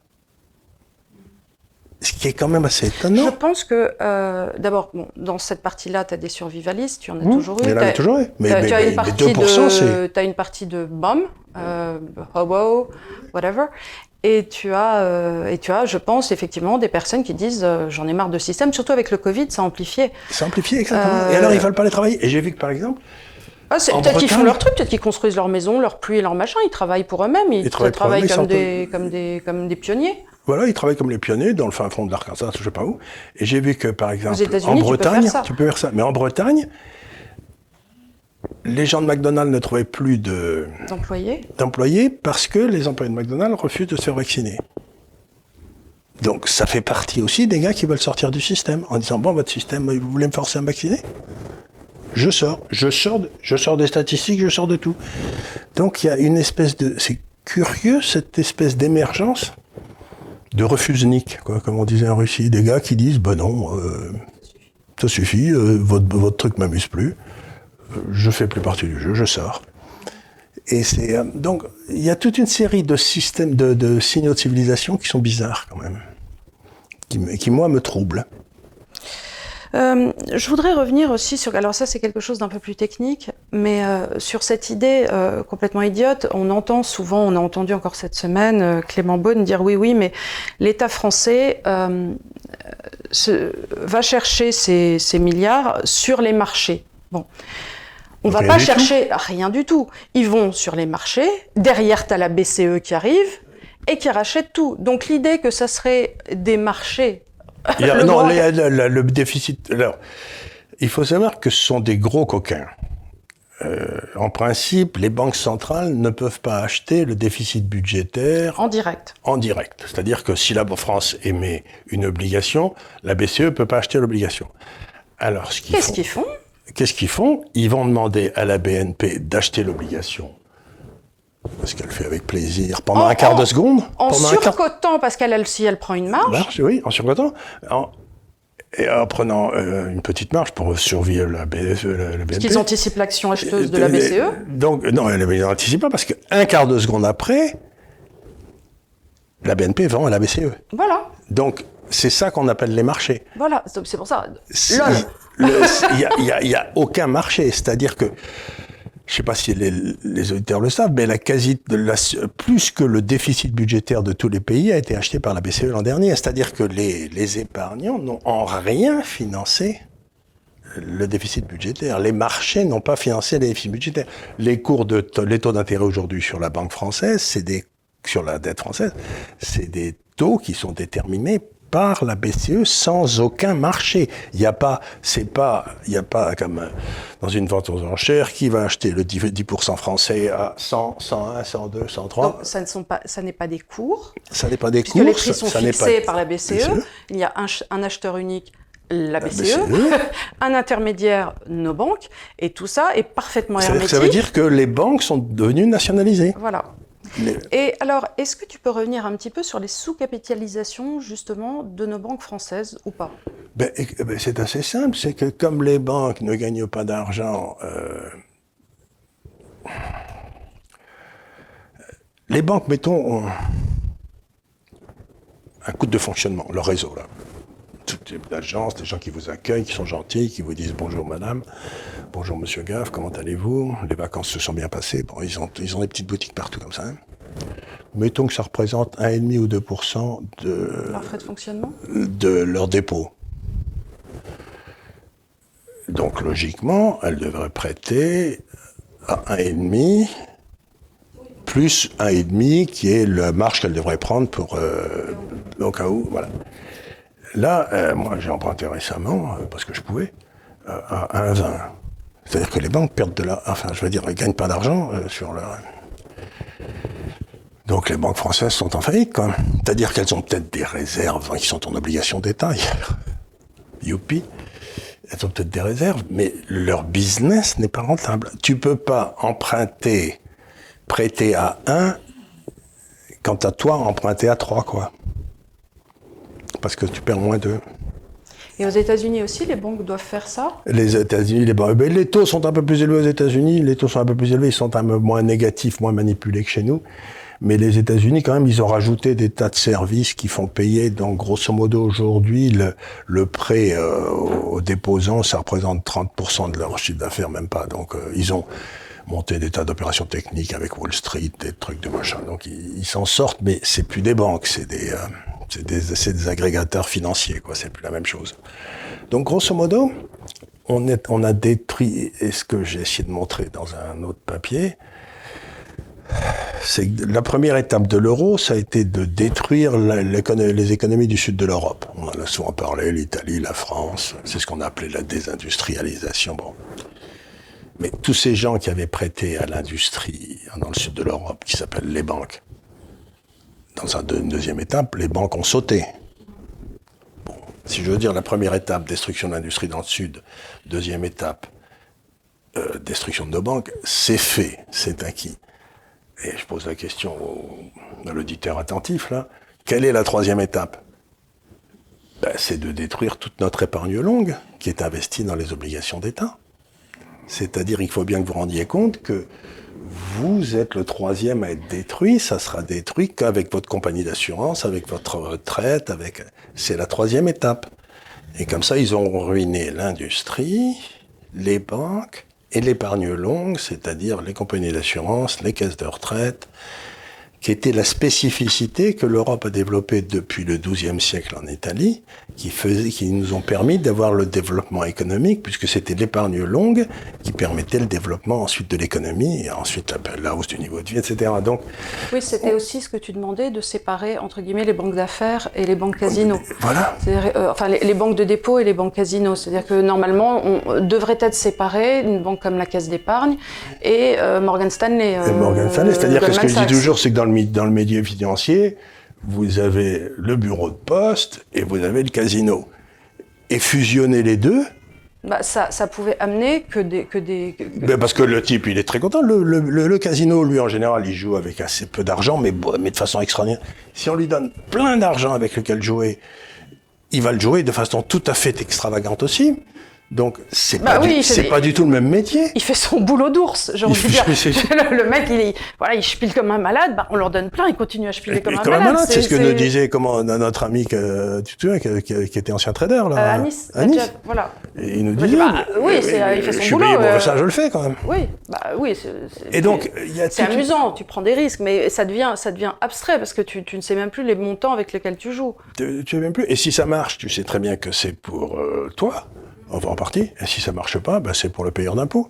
Speaker 2: Ce qui est quand même assez étonnant.
Speaker 1: Je pense que, euh, d'abord, bon, dans cette partie-là, tu as des survivalistes, tu en as mmh, toujours eu.
Speaker 2: Mais là, toujours eu. Mais, mais,
Speaker 1: tu as
Speaker 2: mais,
Speaker 1: une partie
Speaker 2: deux pour cent,
Speaker 1: de, tu as une partie de bum, euh, hobo, whatever. Et tu as, euh, et tu as, je pense, effectivement, des personnes qui disent euh, j'en ai marre de ce système, surtout avec le Covid, ça a amplifié.
Speaker 2: Ça a amplifié, exactement. Euh... Et alors, ils ne veulent pas aller travailler. Et j'ai vu que, par exemple,
Speaker 1: Ah, c'est, peut-être Bretagne, qu'ils font leur truc, peut-être qu'ils construisent leur maison, leur pluie et leur machin, ils travaillent pour eux-mêmes, ils, ils travaillent, travaillent comme, des, comme, des, comme des pionniers.
Speaker 2: Voilà, ils travaillent comme les pionniers dans le fin fond de l'Arkansas, je sais pas où. Et j'ai vu que, par exemple,
Speaker 1: en
Speaker 2: Bretagne,
Speaker 1: tu peux, faire ça.
Speaker 2: tu peux faire ça. Mais en Bretagne, les gens de McDonald's ne trouvaient plus de,
Speaker 1: d'employés.
Speaker 2: d'employés parce que les employés de McDonald's refusent de se faire vacciner. Donc ça fait partie aussi des gars qui veulent sortir du système en disant bon, votre système, vous voulez me forcer à me vacciner ? Je sors, je sors, de, je sors des statistiques, je sors de tout. Donc il y a une espèce de... C'est curieux, cette espèce d'émergence de refusnik, quoi, comme on disait en Russie. Des gars qui disent, ben non, euh, ça suffit, euh, votre, votre truc m'amuse plus, euh, je fais plus partie du jeu, je sors. Et c'est... Euh, donc, il y a toute une série de systèmes, de, de signaux de civilisation qui sont bizarres, quand même. Qui, qui moi, me troublent.
Speaker 1: Euh, je voudrais revenir aussi sur, alors ça c'est quelque chose d'un peu plus technique, mais euh, sur cette idée euh, complètement idiote, on entend souvent, on a entendu encore cette semaine euh, Clément Beaune dire oui oui mais l'État français euh, se, va chercher ces, ces milliards sur les marchés. Bon. On va
Speaker 2: rien
Speaker 1: pas
Speaker 2: du
Speaker 1: chercher tout. Rien du tout. Ils vont sur les marchés, derrière t'as la B C E qui arrive et qui rachète tout. Donc l'idée que ça serait des marchés.
Speaker 2: Il y a, non, les, le, le, le déficit. Alors, il faut savoir que ce sont des gros coquins. Euh, en principe, les banques centrales ne peuvent pas acheter le déficit budgétaire
Speaker 1: en direct.
Speaker 2: En direct. C'est-à-dire que si la France émet une obligation, la B C E ne peut pas acheter l'obligation. Alors, ce qu'ils
Speaker 1: Qu'est-ce
Speaker 2: font,
Speaker 1: qu'ils font
Speaker 2: Qu'est-ce qu'ils font Ils vont demander à la B N P d'acheter l'obligation. Parce qu'elle fait avec plaisir. Pendant en, un quart
Speaker 1: en,
Speaker 2: de seconde.
Speaker 1: En
Speaker 2: pendant
Speaker 1: surcotant, quart... parce qu'elle, elle, si elle prend une marge.
Speaker 2: marge oui, en surcotant. En, et en prenant euh, une petite marge pour survivre la, B, la, la B N P.
Speaker 1: Parce qu'ils anticipent l'action acheteuse de la B C E.
Speaker 2: Donc, non, ils n'anticipent pas parce qu'un quart de seconde après, la B N P vend à la B C E.
Speaker 1: Voilà.
Speaker 2: Donc, c'est ça qu'on appelle les marchés.
Speaker 1: Voilà, c'est pour ça.
Speaker 2: Il n'y a, a, a aucun marché. C'est-à-dire que, je ne sais pas si les, les auditeurs le savent, mais la quasi, la, plus que le déficit budgétaire de tous les pays a été acheté par la B C E l'an dernier. C'est-à-dire que les, les épargnants n'ont en rien financé le déficit budgétaire. Les marchés n'ont pas financé les déficits budgétaires. Les cours de les taux d'intérêt aujourd'hui sur la banque française, c'est des sur la dette française, c'est des taux qui sont déterminés par la B C E sans aucun marché. Il n'y a pas, c'est pas, il n'y a pas comme dans une vente aux enchères qui va acheter le dix pour cent français à cent, cent un, cent deux, cent trois.
Speaker 1: Donc, ça ne sont pas, ça n'est pas des cours.
Speaker 2: Ça n'est pas des
Speaker 1: puisque
Speaker 2: cours.
Speaker 1: Les prix sont
Speaker 2: ça,
Speaker 1: fixés
Speaker 2: pas
Speaker 1: par la B C E. B C E. Il y a un, un acheteur unique, la B C E,
Speaker 2: la B C E.
Speaker 1: un intermédiaire, nos banques, et tout ça est parfaitement hermétique.
Speaker 2: Ça veut dire que les banques sont devenues nationalisées.
Speaker 1: Voilà. Les... Et alors, est-ce que tu peux revenir un petit peu sur les sous-capitalisations, justement, de nos banques françaises, ou pas?
Speaker 2: ben, ben, c'est assez simple, c'est que comme les banques ne gagnent pas d'argent, euh... les banques, mettons, ont un coût de fonctionnement, leur réseau, là. Toutes les agences, des gens qui vous accueillent, qui sont gentils, qui vous disent « Bonjour madame, bonjour monsieur Gaff, comment allez-vous? Les vacances se sont bien passées. » Bon, ils ont, ils ont des petites boutiques partout comme ça. Hein. Mettons que ça représente un virgule cinq ou deux pour cent de...
Speaker 1: Leur frais de fonctionnement?
Speaker 2: De leur dépôt. Donc logiquement, elles devraient prêter à un virgule cinq plus un virgule cinq qui est la marge qu'elles devraient prendre pour... Euh, au cas où, voilà. Là, euh, moi, j'ai emprunté récemment, euh, parce que je pouvais, euh, à un virgule vingt. C'est-à-dire que les banques perdent de la... Enfin, je veux dire, elles ne gagnent pas d'argent euh, sur leur... Donc les banques françaises sont en faillite, quand même. C'est-à-dire qu'elles ont peut-être des réserves qui sont en obligation d'État. Youpi. Elles ont peut-être des réserves, mais leur business n'est pas rentable. Tu peux pas emprunter, prêter à un, quand à toi, emprunter à trois, quoi. Parce que tu perds moins d'eux.
Speaker 1: Et aux États-Unis aussi, les banques doivent faire ça?
Speaker 2: Les États-Unis, les banques, ben, les taux sont un peu plus élevés aux États-Unis. Les taux sont un peu plus élevés, ils sont un peu moins négatifs, moins manipulés que chez nous. Mais les États-Unis, quand même, ils ont rajouté des tas de services qui font payer. Donc, grosso modo, aujourd'hui, le, le prêt euh, aux déposants, ça représente trente pour cent de leur chiffre d'affaires, même pas. Donc, euh, ils ont monté des tas d'opérations techniques avec Wall Street, des trucs de machin. Donc, ils, ils s'en sortent, mais c'est plus des banques, c'est des... Euh, C'est des, c'est des agrégateurs financiers, quoi. C'est plus la même chose. Donc, grosso modo, on, est, on a détruit, et ce que j'ai essayé de montrer dans un autre papier, c'est que la première étape de l'euro, ça a été de détruire la, les économies du sud de l'Europe. On en a souvent parlé, l'Italie, la France, c'est ce qu'on a appelé la désindustrialisation. Bon. Mais tous ces gens qui avaient prêté à l'industrie dans le sud de l'Europe, qui s'appellent les banques, dans une deuxième étape, les banques ont sauté. Bon, si je veux dire, la première étape, destruction de l'industrie dans le sud. Deuxième étape, euh, destruction de nos banques, c'est fait, c'est acquis. Et je pose la question au, à l'auditeur attentif, là. Quelle est la troisième étape? Ben, c'est de détruire toute notre épargne longue qui est investie dans les obligations d'État. C'est-à-dire qu'il faut bien que vous rendiez compte que vous êtes le troisième à être détruit, ça sera détruit qu'avec votre compagnie d'assurance, avec votre retraite, avec... c'est la troisième étape. Et comme ça, ils ont ruiné l'industrie, les banques et l'épargne longue, c'est-à-dire les compagnies d'assurance, les caisses de retraite, qui était la spécificité que l'Europe a développée depuis le douzième siècle en Italie, qui, faisait, qui nous ont permis d'avoir le développement économique, puisque c'était l'épargne longue qui permettait le développement ensuite de l'économie, et ensuite la, la hausse du niveau de vie, et cetera. Donc,
Speaker 1: oui, c'était aussi ce que tu demandais, de séparer, entre guillemets, les banques d'affaires et les banques casinos.
Speaker 2: Voilà.
Speaker 1: Euh, enfin, les, les banques de dépôt et les banques casinos. C'est-à-dire que normalement, on devrait être séparés, une banque comme la Caisse d'épargne et euh, Morgan Stanley. Euh,
Speaker 2: et Morgan Stanley, c'est-à-dire que ce que je dis
Speaker 1: Sachs.
Speaker 2: toujours, c'est que dans le, dans le milieu financier, vous avez le bureau de poste et vous avez le casino. Et fusionner les deux...
Speaker 1: Bah, ça, ça pouvait amener que des... Que des que...
Speaker 2: Ben parce que le type, il est très content. Le, le, le, le casino, lui, en général, il joue avec assez peu d'argent, mais, mais de façon extraordinaire. Si on lui donne plein d'argent avec lequel jouer, il va le jouer de façon tout à fait extravagante aussi. Donc, c'est
Speaker 1: bah
Speaker 2: pas,
Speaker 1: oui,
Speaker 2: du, c'est pas du tout le même métier.
Speaker 1: Il fait son boulot d'ours, j'ai envie de dire. Le, le mec, il, est, voilà, il spile comme un malade, bah, on leur donne plein, il continue à spiler comme, un, comme malade. un malade.
Speaker 2: C'est, c'est ce que c'est... nous disait comment, notre ami, que, tu te souviens, qui, qui, qui était ancien trader, là.
Speaker 1: Euh, à Nice.
Speaker 2: À Nice.
Speaker 1: Jeff, voilà.
Speaker 2: Et il nous disait...
Speaker 1: Bah, oui, c'est,
Speaker 2: mais,
Speaker 1: il fait son
Speaker 2: je suis
Speaker 1: boulot.
Speaker 2: payé pour
Speaker 1: euh...
Speaker 2: ça, je le fais quand même.
Speaker 1: Oui, bah oui. C'est, c'est,
Speaker 2: et donc, il y a
Speaker 1: c'est amusant, tu prends des risques, mais ça devient, ça devient abstrait parce que tu, tu ne sais même plus les montants avec lesquels tu joues.
Speaker 2: Tu, tu sais même plus. Et si ça marche, tu sais très bien que c'est pour euh, toi. En partie, et si ça marche pas, ben c'est pour le payeur d'impôts.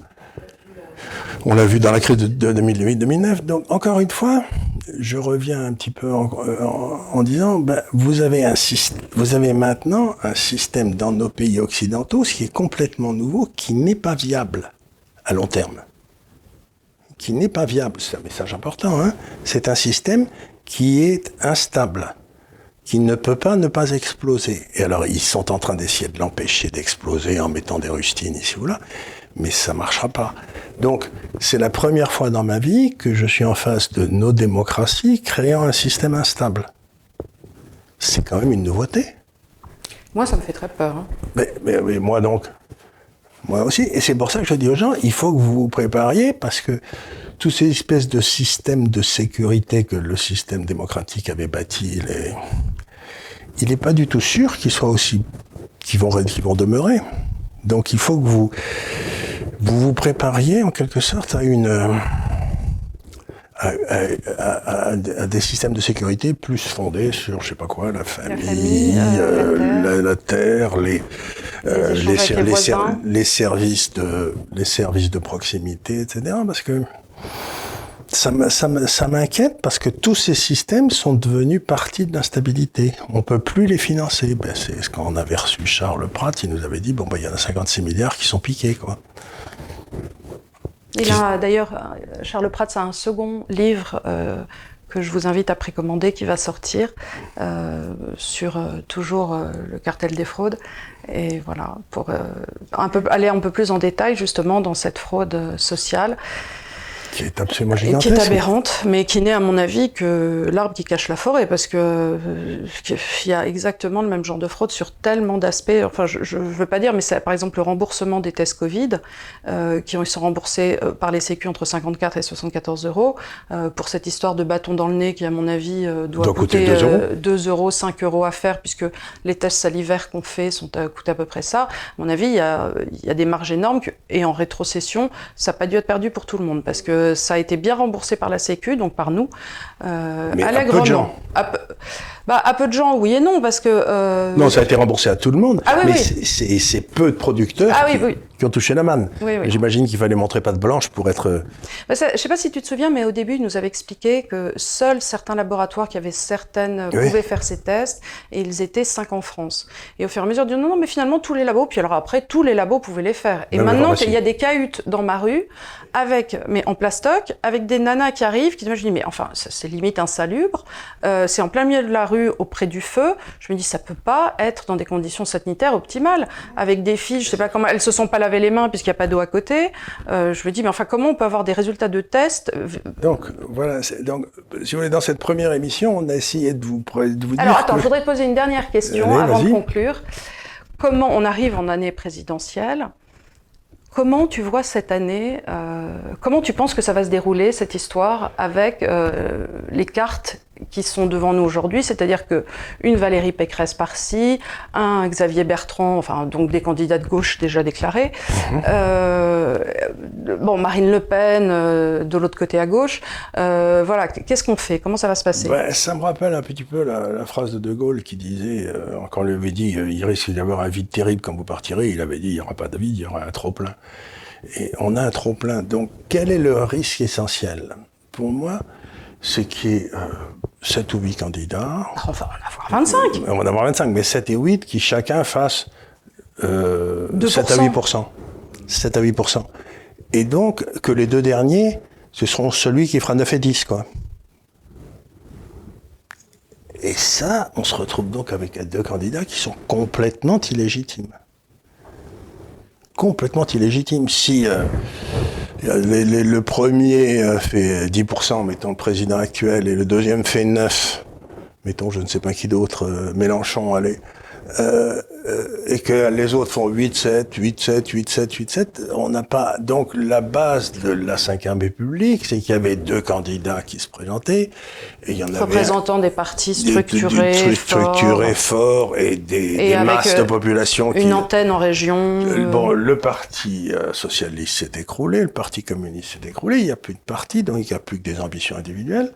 Speaker 2: On l'a vu dans la crise de deux mille huit deux mille neuf. Donc, encore une fois, je reviens un petit peu en, en, en disant, ben, vous avez un système, vous avez maintenant un système dans nos pays occidentaux, ce qui est complètement nouveau, qui n'est pas viable à long terme. Qui n'est pas viable, c'est un message important, hein. C'est un système qui est instable, qui ne peut pas ne pas exploser. Et alors, ils sont en train d'essayer de l'empêcher d'exploser en mettant des rustines ici ou là, mais ça marchera pas. Donc, c'est la première fois dans ma vie que je suis en face de nos démocraties créant un système instable. C'est quand même une nouveauté.
Speaker 1: Moi, ça me fait très peur. Hein.
Speaker 2: Mais, mais, mais moi donc, moi aussi. Et c'est pour ça que je dis aux gens, il faut que vous vous prépariez, parce que tous ces espèces de systèmes de sécurité que le système démocratique avait bâti, les... il n'est pas du tout sûr qu'ils soient aussi, qu'ils vont, qu'ils vont demeurer. Donc il faut que vous, vous vous prépariez en quelque sorte à une, à, à, à, à des systèmes de sécurité plus fondés sur, je sais pas quoi, la famille,
Speaker 1: la, famille, euh,
Speaker 2: euh, la, la terre, les, euh, les, les, les, ser- les services de, les services de proximité, et cetera. Parce que Ça, ça, ça m'inquiète parce que tous ces systèmes sont devenus partie de l'instabilité. On peut plus les financer. Ben, c'est ce qu'on avait reçu Charles Pratt, il nous avait dit, bon, ben, il y en a cinquante-six milliards qui sont piqués, quoi.
Speaker 1: Il a, d'ailleurs, Charles Pratt a un second livre euh, que je vous invite à précommander qui va sortir euh, sur euh, toujours euh, le cartel des fraudes. Et voilà, pour euh, un peu, aller un peu plus en détail justement dans cette fraude sociale.
Speaker 2: Qui est absolument
Speaker 1: gigantesque. Et qui est aberrante, mais qui n'est à mon avis que l'arbre qui cache la forêt, parce que euh, il y a exactement le même genre de fraude sur tellement d'aspects. Enfin, je ne veux pas dire, mais c'est par exemple le remboursement des tests Covid, euh, qui ont, ils sont remboursés euh, par les Sécu entre cinquante-quatre et soixante-quatorze euros, euh, pour cette histoire de bâton dans le nez qui, à mon avis, euh, doit, doit coûter, coûter deux euros. Euh, deux euros, cinq euros à faire, puisque les tests salivaires qu'on fait sont à, coûtent à peu près ça. À mon avis, il y a, il y a des marges énormes, que, et en rétrocession, ça n'a pas dû être perdu pour tout le monde, parce que ça a été bien remboursé par la Sécu, donc par nous.
Speaker 2: Euh, Mais à peu de gens.
Speaker 1: À peu, bah, à peu de gens, oui et non, parce que... Euh...
Speaker 2: Non, ça a été remboursé à tout le monde,
Speaker 1: ah, oui,
Speaker 2: mais
Speaker 1: oui.
Speaker 2: C'est, c'est, c'est peu de producteurs
Speaker 1: ah,
Speaker 2: qui,
Speaker 1: oui, oui.
Speaker 2: qui ont touché la manne.
Speaker 1: Oui, oui.
Speaker 2: J'imagine qu'il fallait montrer patte blanche pour être...
Speaker 1: Bah, ça, je ne sais pas si tu te souviens, mais au début, ils nous avaient expliqué que seuls certains laboratoires qui avaient certaines oui. pouvaient faire ces tests, et ils étaient cinq en France. Et au fur et à mesure, ils disaient non, non, mais finalement, tous les labos, puis alors après, tous les labos pouvaient les faire. Et Même maintenant, il y a des cahutes dans ma rue, avec, mais en plastoc, avec des nanas qui arrivent, qui me disent, mais enfin, c'est limite insalubre, euh, c'est en plein milieu de la rue, rue auprès du feu, je me dis ça peut pas être dans des conditions sanitaires optimales, avec des filles, je sais pas comment, elles se sont pas lavé les mains puisqu'il n'y a pas d'eau à côté. Euh, je me dis mais enfin comment on peut avoir des résultats de tests?
Speaker 2: Donc voilà, donc si vous voulez, dans cette première émission, on a essayé de vous, de vous dire.
Speaker 1: Alors attends,
Speaker 2: que...
Speaker 1: je voudrais te poser une dernière question
Speaker 2: Allez,
Speaker 1: avant
Speaker 2: vas-y.
Speaker 1: de conclure. Comment on arrive en année présidentielle? Comment tu vois cette année, euh, comment tu penses que ça va se dérouler, cette histoire, avec euh, les cartes qui sont devant nous aujourd'hui, c'est-à-dire que une Valérie Pécresse par-ci, un Xavier Bertrand, enfin donc des candidats de gauche déjà déclarés, mmh. euh, bon Marine Le Pen euh, de l'autre côté à gauche, euh, voilà, qu'est-ce qu'on fait, comment ça va se passer?
Speaker 2: Ben, ça me rappelle un petit peu la, la phrase de De Gaulle qui disait, euh, quand on lui avait dit euh, il risque d'y avoir un vide terrible quand vous partirez, il avait dit il n'y aura pas de vide, il y aura un trop-plein. Et on a un trop-plein. Donc quel est le risque essentiel? Pour moi, c'est qu'il y ait euh, sept ou huit candidats.
Speaker 1: On va en avoir vingt-cinq.
Speaker 2: On va en avoir vingt-cinq, mais sept et huit qui chacun fassent euh, sept à huit pour cent. sept à huit pour cent. Et donc, que les deux derniers, ce seront celui qui fera neuf et dix, quoi. Et ça, on se retrouve donc avec deux candidats qui sont complètement illégitimes. Complètement illégitimes. Si euh, les, les, le premier fait dix pour cent, mettons le président actuel, et le deuxième fait neuf, mettons je ne sais pas qui d'autre, euh, Mélenchon, allez, euh, euh, et que les autres font huit sept, huit sept, huit sept, huit sept, on n'a pas... Donc la base de la cinquième République, c'est qu'il y avait deux candidats qui se présentaient, et il y en avait...
Speaker 1: Représentant des partis structurés,
Speaker 2: des, des, structurés forts, forts, et des, et des masses de population
Speaker 1: une
Speaker 2: qui...
Speaker 1: antenne en région...
Speaker 2: Euh, bon, le parti euh, socialiste s'est écroulé, le parti communiste s'est écroulé, il n'y a plus de parti, donc il n'y a plus que des ambitions individuelles.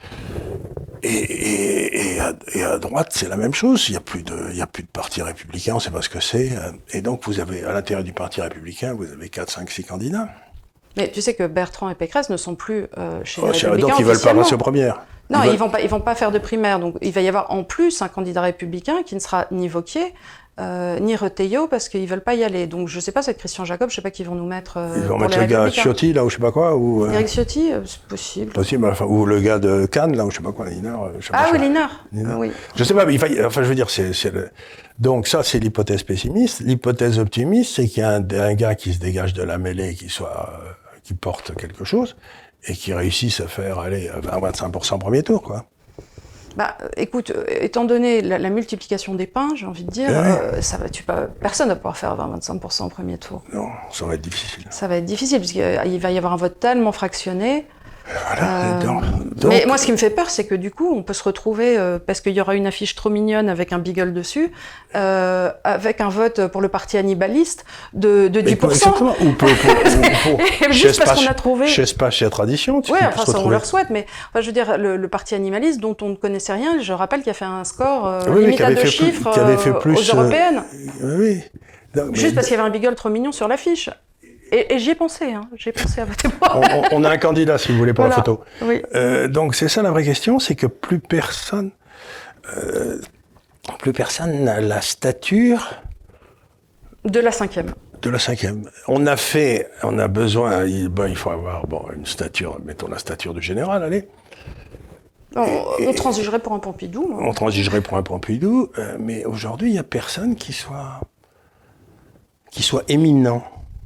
Speaker 2: Et, et, et, à, et à droite, c'est la même chose. Il n'y a plus de, il y a plus de parti républicain, on ne sait pas ce que c'est. Et donc, vous avez, à l'intérieur du parti républicain, vous avez quatre, cinq, six candidats.
Speaker 1: Mais tu sais que Bertrand et Pécresse ne sont plus euh, chez
Speaker 2: oh,
Speaker 1: les Républicains.
Speaker 2: Donc, ils ne veulent pas passer aux premières.
Speaker 1: Non,
Speaker 2: ils,
Speaker 1: ils
Speaker 2: veulent...
Speaker 1: vont pas, ils vont pas faire de primaire. Donc, il va y avoir en plus un candidat républicain qui ne sera ni Wauquiez, euh, ni Retailleau, parce qu'ils veulent pas y aller. Donc, je sais pas, c'est Christian Jacob, je sais pas qui vont nous mettre. Euh,
Speaker 2: ils vont
Speaker 1: pour
Speaker 2: mettre
Speaker 1: les
Speaker 2: le gars Ciotti, là, ou je sais pas quoi, ou. Euh...
Speaker 1: Éric Ciotti, euh, c'est possible.
Speaker 2: Possible, enfin, ou le gars de Cannes, là, ou je sais pas quoi, Linard. Je sais
Speaker 1: ah
Speaker 2: pas,
Speaker 1: oui,
Speaker 2: je...
Speaker 1: Linard.
Speaker 2: Linard.
Speaker 1: Oui.
Speaker 2: Je sais pas, mais il faut, enfin, je veux dire, c'est, c'est le... Donc, ça, c'est l'hypothèse pessimiste. L'hypothèse optimiste, c'est qu'il y a un, un gars qui se dégage de la mêlée, qui soit, euh, qui porte quelque chose, et qui réussisse à faire, aller vingt à vingt-cinq pour cent premier tour, quoi.
Speaker 1: Bah, écoute, étant donné la, la multiplication des pains, j'ai envie de dire, ouais. euh, ça va, tu peux, personne ne va pouvoir faire vingt à vingt-cinq pour cent au premier tour.
Speaker 2: Non, ça va être difficile.
Speaker 1: Ça va être difficile, parce qu'il va y avoir un vote tellement fractionné.
Speaker 2: Voilà,
Speaker 1: euh,
Speaker 2: donc, donc...
Speaker 1: Mais moi, ce qui me fait peur, c'est que du coup, on peut se retrouver, euh, parce qu'il y aura une affiche trop mignonne avec un beagle dessus, euh, avec un vote pour le parti annibaliste de, de dix pour cent.
Speaker 2: Exactement. Ou pour, pour, pour, pour
Speaker 1: juste parce qu'on a trouvé...
Speaker 2: Chez Espace, chez Tradition, tu
Speaker 1: ouais,
Speaker 2: peux
Speaker 1: enfin,
Speaker 2: se
Speaker 1: ça,
Speaker 2: retrouver.
Speaker 1: on leur souhaite, mais enfin, je veux dire, le, le parti animaliste dont on ne connaissait rien, je rappelle qu'il a fait un score euh,
Speaker 2: oui,
Speaker 1: limite à deux
Speaker 2: plus,
Speaker 1: chiffres
Speaker 2: qui avait fait plus,
Speaker 1: aux européennes.
Speaker 2: Euh, oui. Non,
Speaker 1: juste
Speaker 2: mais...
Speaker 1: parce qu'il y avait un beagle trop mignon sur l'affiche. Et, et j'y ai pensé, hein. J'y ai pensé à voter pour.
Speaker 2: on, on a un candidat, si vous voulez, pour
Speaker 1: voilà.
Speaker 2: la photo.
Speaker 1: Oui.
Speaker 2: Euh, donc c'est ça la vraie question, c'est que plus personne, euh, plus personne n'a la stature
Speaker 1: de la cinquième.
Speaker 2: De la cinquième. On a fait, on a besoin, il, ben, il faut avoir bon une stature, mettons la stature du général, allez.
Speaker 1: On, et, on transigerait pour un Pompidou. Moi.
Speaker 2: On transigerait pour un Pompidou, euh, mais aujourd'hui il n'y a personne qui soit, qui soit éminent.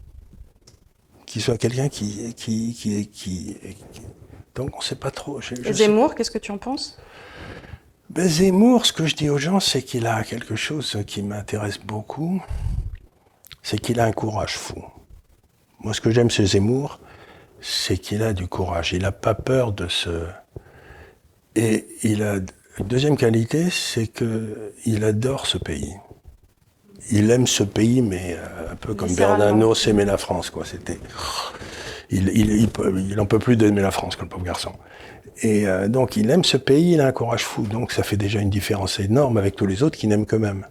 Speaker 2: Qui soit quelqu'un qui, qui, qui, qui, qui... Donc, on ne sait pas trop. Je, je
Speaker 1: Zemmour,
Speaker 2: sais...
Speaker 1: qu'est-ce que tu en penses?
Speaker 2: Ben, Zemmour, ce que je dis aux gens, c'est qu'il a quelque chose qui m'intéresse beaucoup, c'est qu'il a un courage fou. Moi, ce que j'aime chez Zemmour, c'est qu'il a du courage. Il n'a pas peur de se... Et il a... Une deuxième qualité, c'est qu'il adore ce pays. Il aime ce pays, mais euh, un peu comme Bernanos aimait la France, quoi. C'était, il, il, il, il en peut plus d'aimer la France, que le pauvre garçon. Et euh, donc, il aime ce pays, il a un courage fou. Donc, ça fait déjà une différence énorme avec tous les autres qui n'aiment qu'eux-mêmes,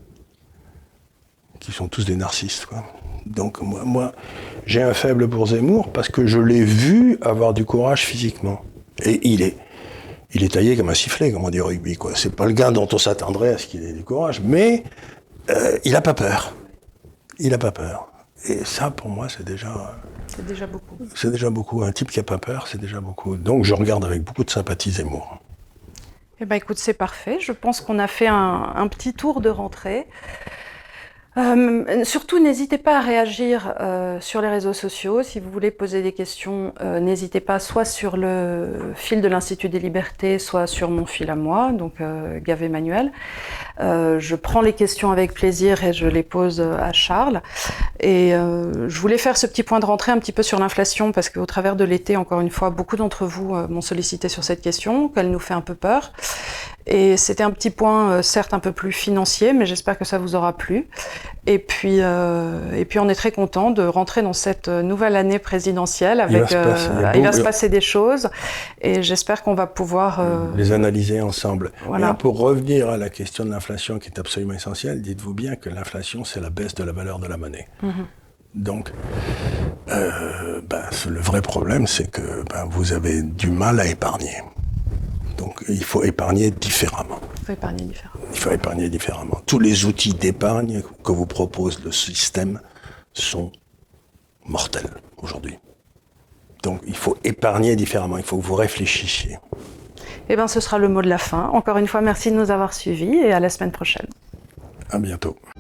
Speaker 2: qui sont tous des narcisses, quoi. Donc, moi, moi, j'ai un faible pour Zemmour parce que je l'ai vu avoir du courage physiquement. Et il est, il est taillé comme un sifflet, comme on dit au rugby, quoi. C'est pas le gars dont on s'attendrait à ce qu'il ait du courage, mais Euh, il n'a pas peur. Il n'a pas peur. Et ça, pour moi, c'est déjà...
Speaker 1: C'est déjà beaucoup.
Speaker 2: C'est déjà beaucoup. Un type qui n'a pas peur, c'est déjà beaucoup. Donc, je regarde avec beaucoup de sympathie Zemmour.
Speaker 1: Eh ben, écoute, c'est parfait. Je pense qu'on a fait un, un petit tour de rentrée. Euh, surtout, n'hésitez pas à réagir euh, sur les réseaux sociaux. Si vous voulez poser des questions, euh, n'hésitez pas soit sur le fil de l'Institut des Libertés, soit sur mon fil à moi, donc euh, Gave Emmanuel. Euh, je prends les questions avec plaisir et je les pose à Charles. Et euh, je voulais faire ce petit point de rentrée un petit peu sur l'inflation parce qu'au travers de l'été, encore une fois, beaucoup d'entre vous euh, m'ont sollicité sur cette question, qu'elle nous fait un peu peur. Et c'était un petit point, euh, certes un peu plus financier, mais j'espère que ça vous aura plu. Et puis, euh, et puis on est très content de rentrer dans cette nouvelle année présidentielle avec. Il va se, passer, euh, il il va se passer des choses, et j'espère qu'on va pouvoir euh,
Speaker 2: les analyser ensemble. Voilà. Pour revenir à la question de l'inflation, qui est absolument essentielle, dites-vous bien que l'inflation, c'est la baisse de la valeur de la monnaie. Mm-hmm. Donc, euh, ben, le vrai problème, c'est que ben, vous avez du mal à épargner. Donc, il faut épargner différemment.
Speaker 1: Il faut épargner différemment.
Speaker 2: Il faut épargner différemment. Tous les outils d'épargne que vous propose le système sont mortels aujourd'hui. Donc, il faut épargner différemment. Il faut que vous réfléchissiez.
Speaker 1: Eh bien, ce sera le mot de la fin. Encore une fois, merci de nous avoir suivis et à la semaine prochaine.
Speaker 2: À bientôt.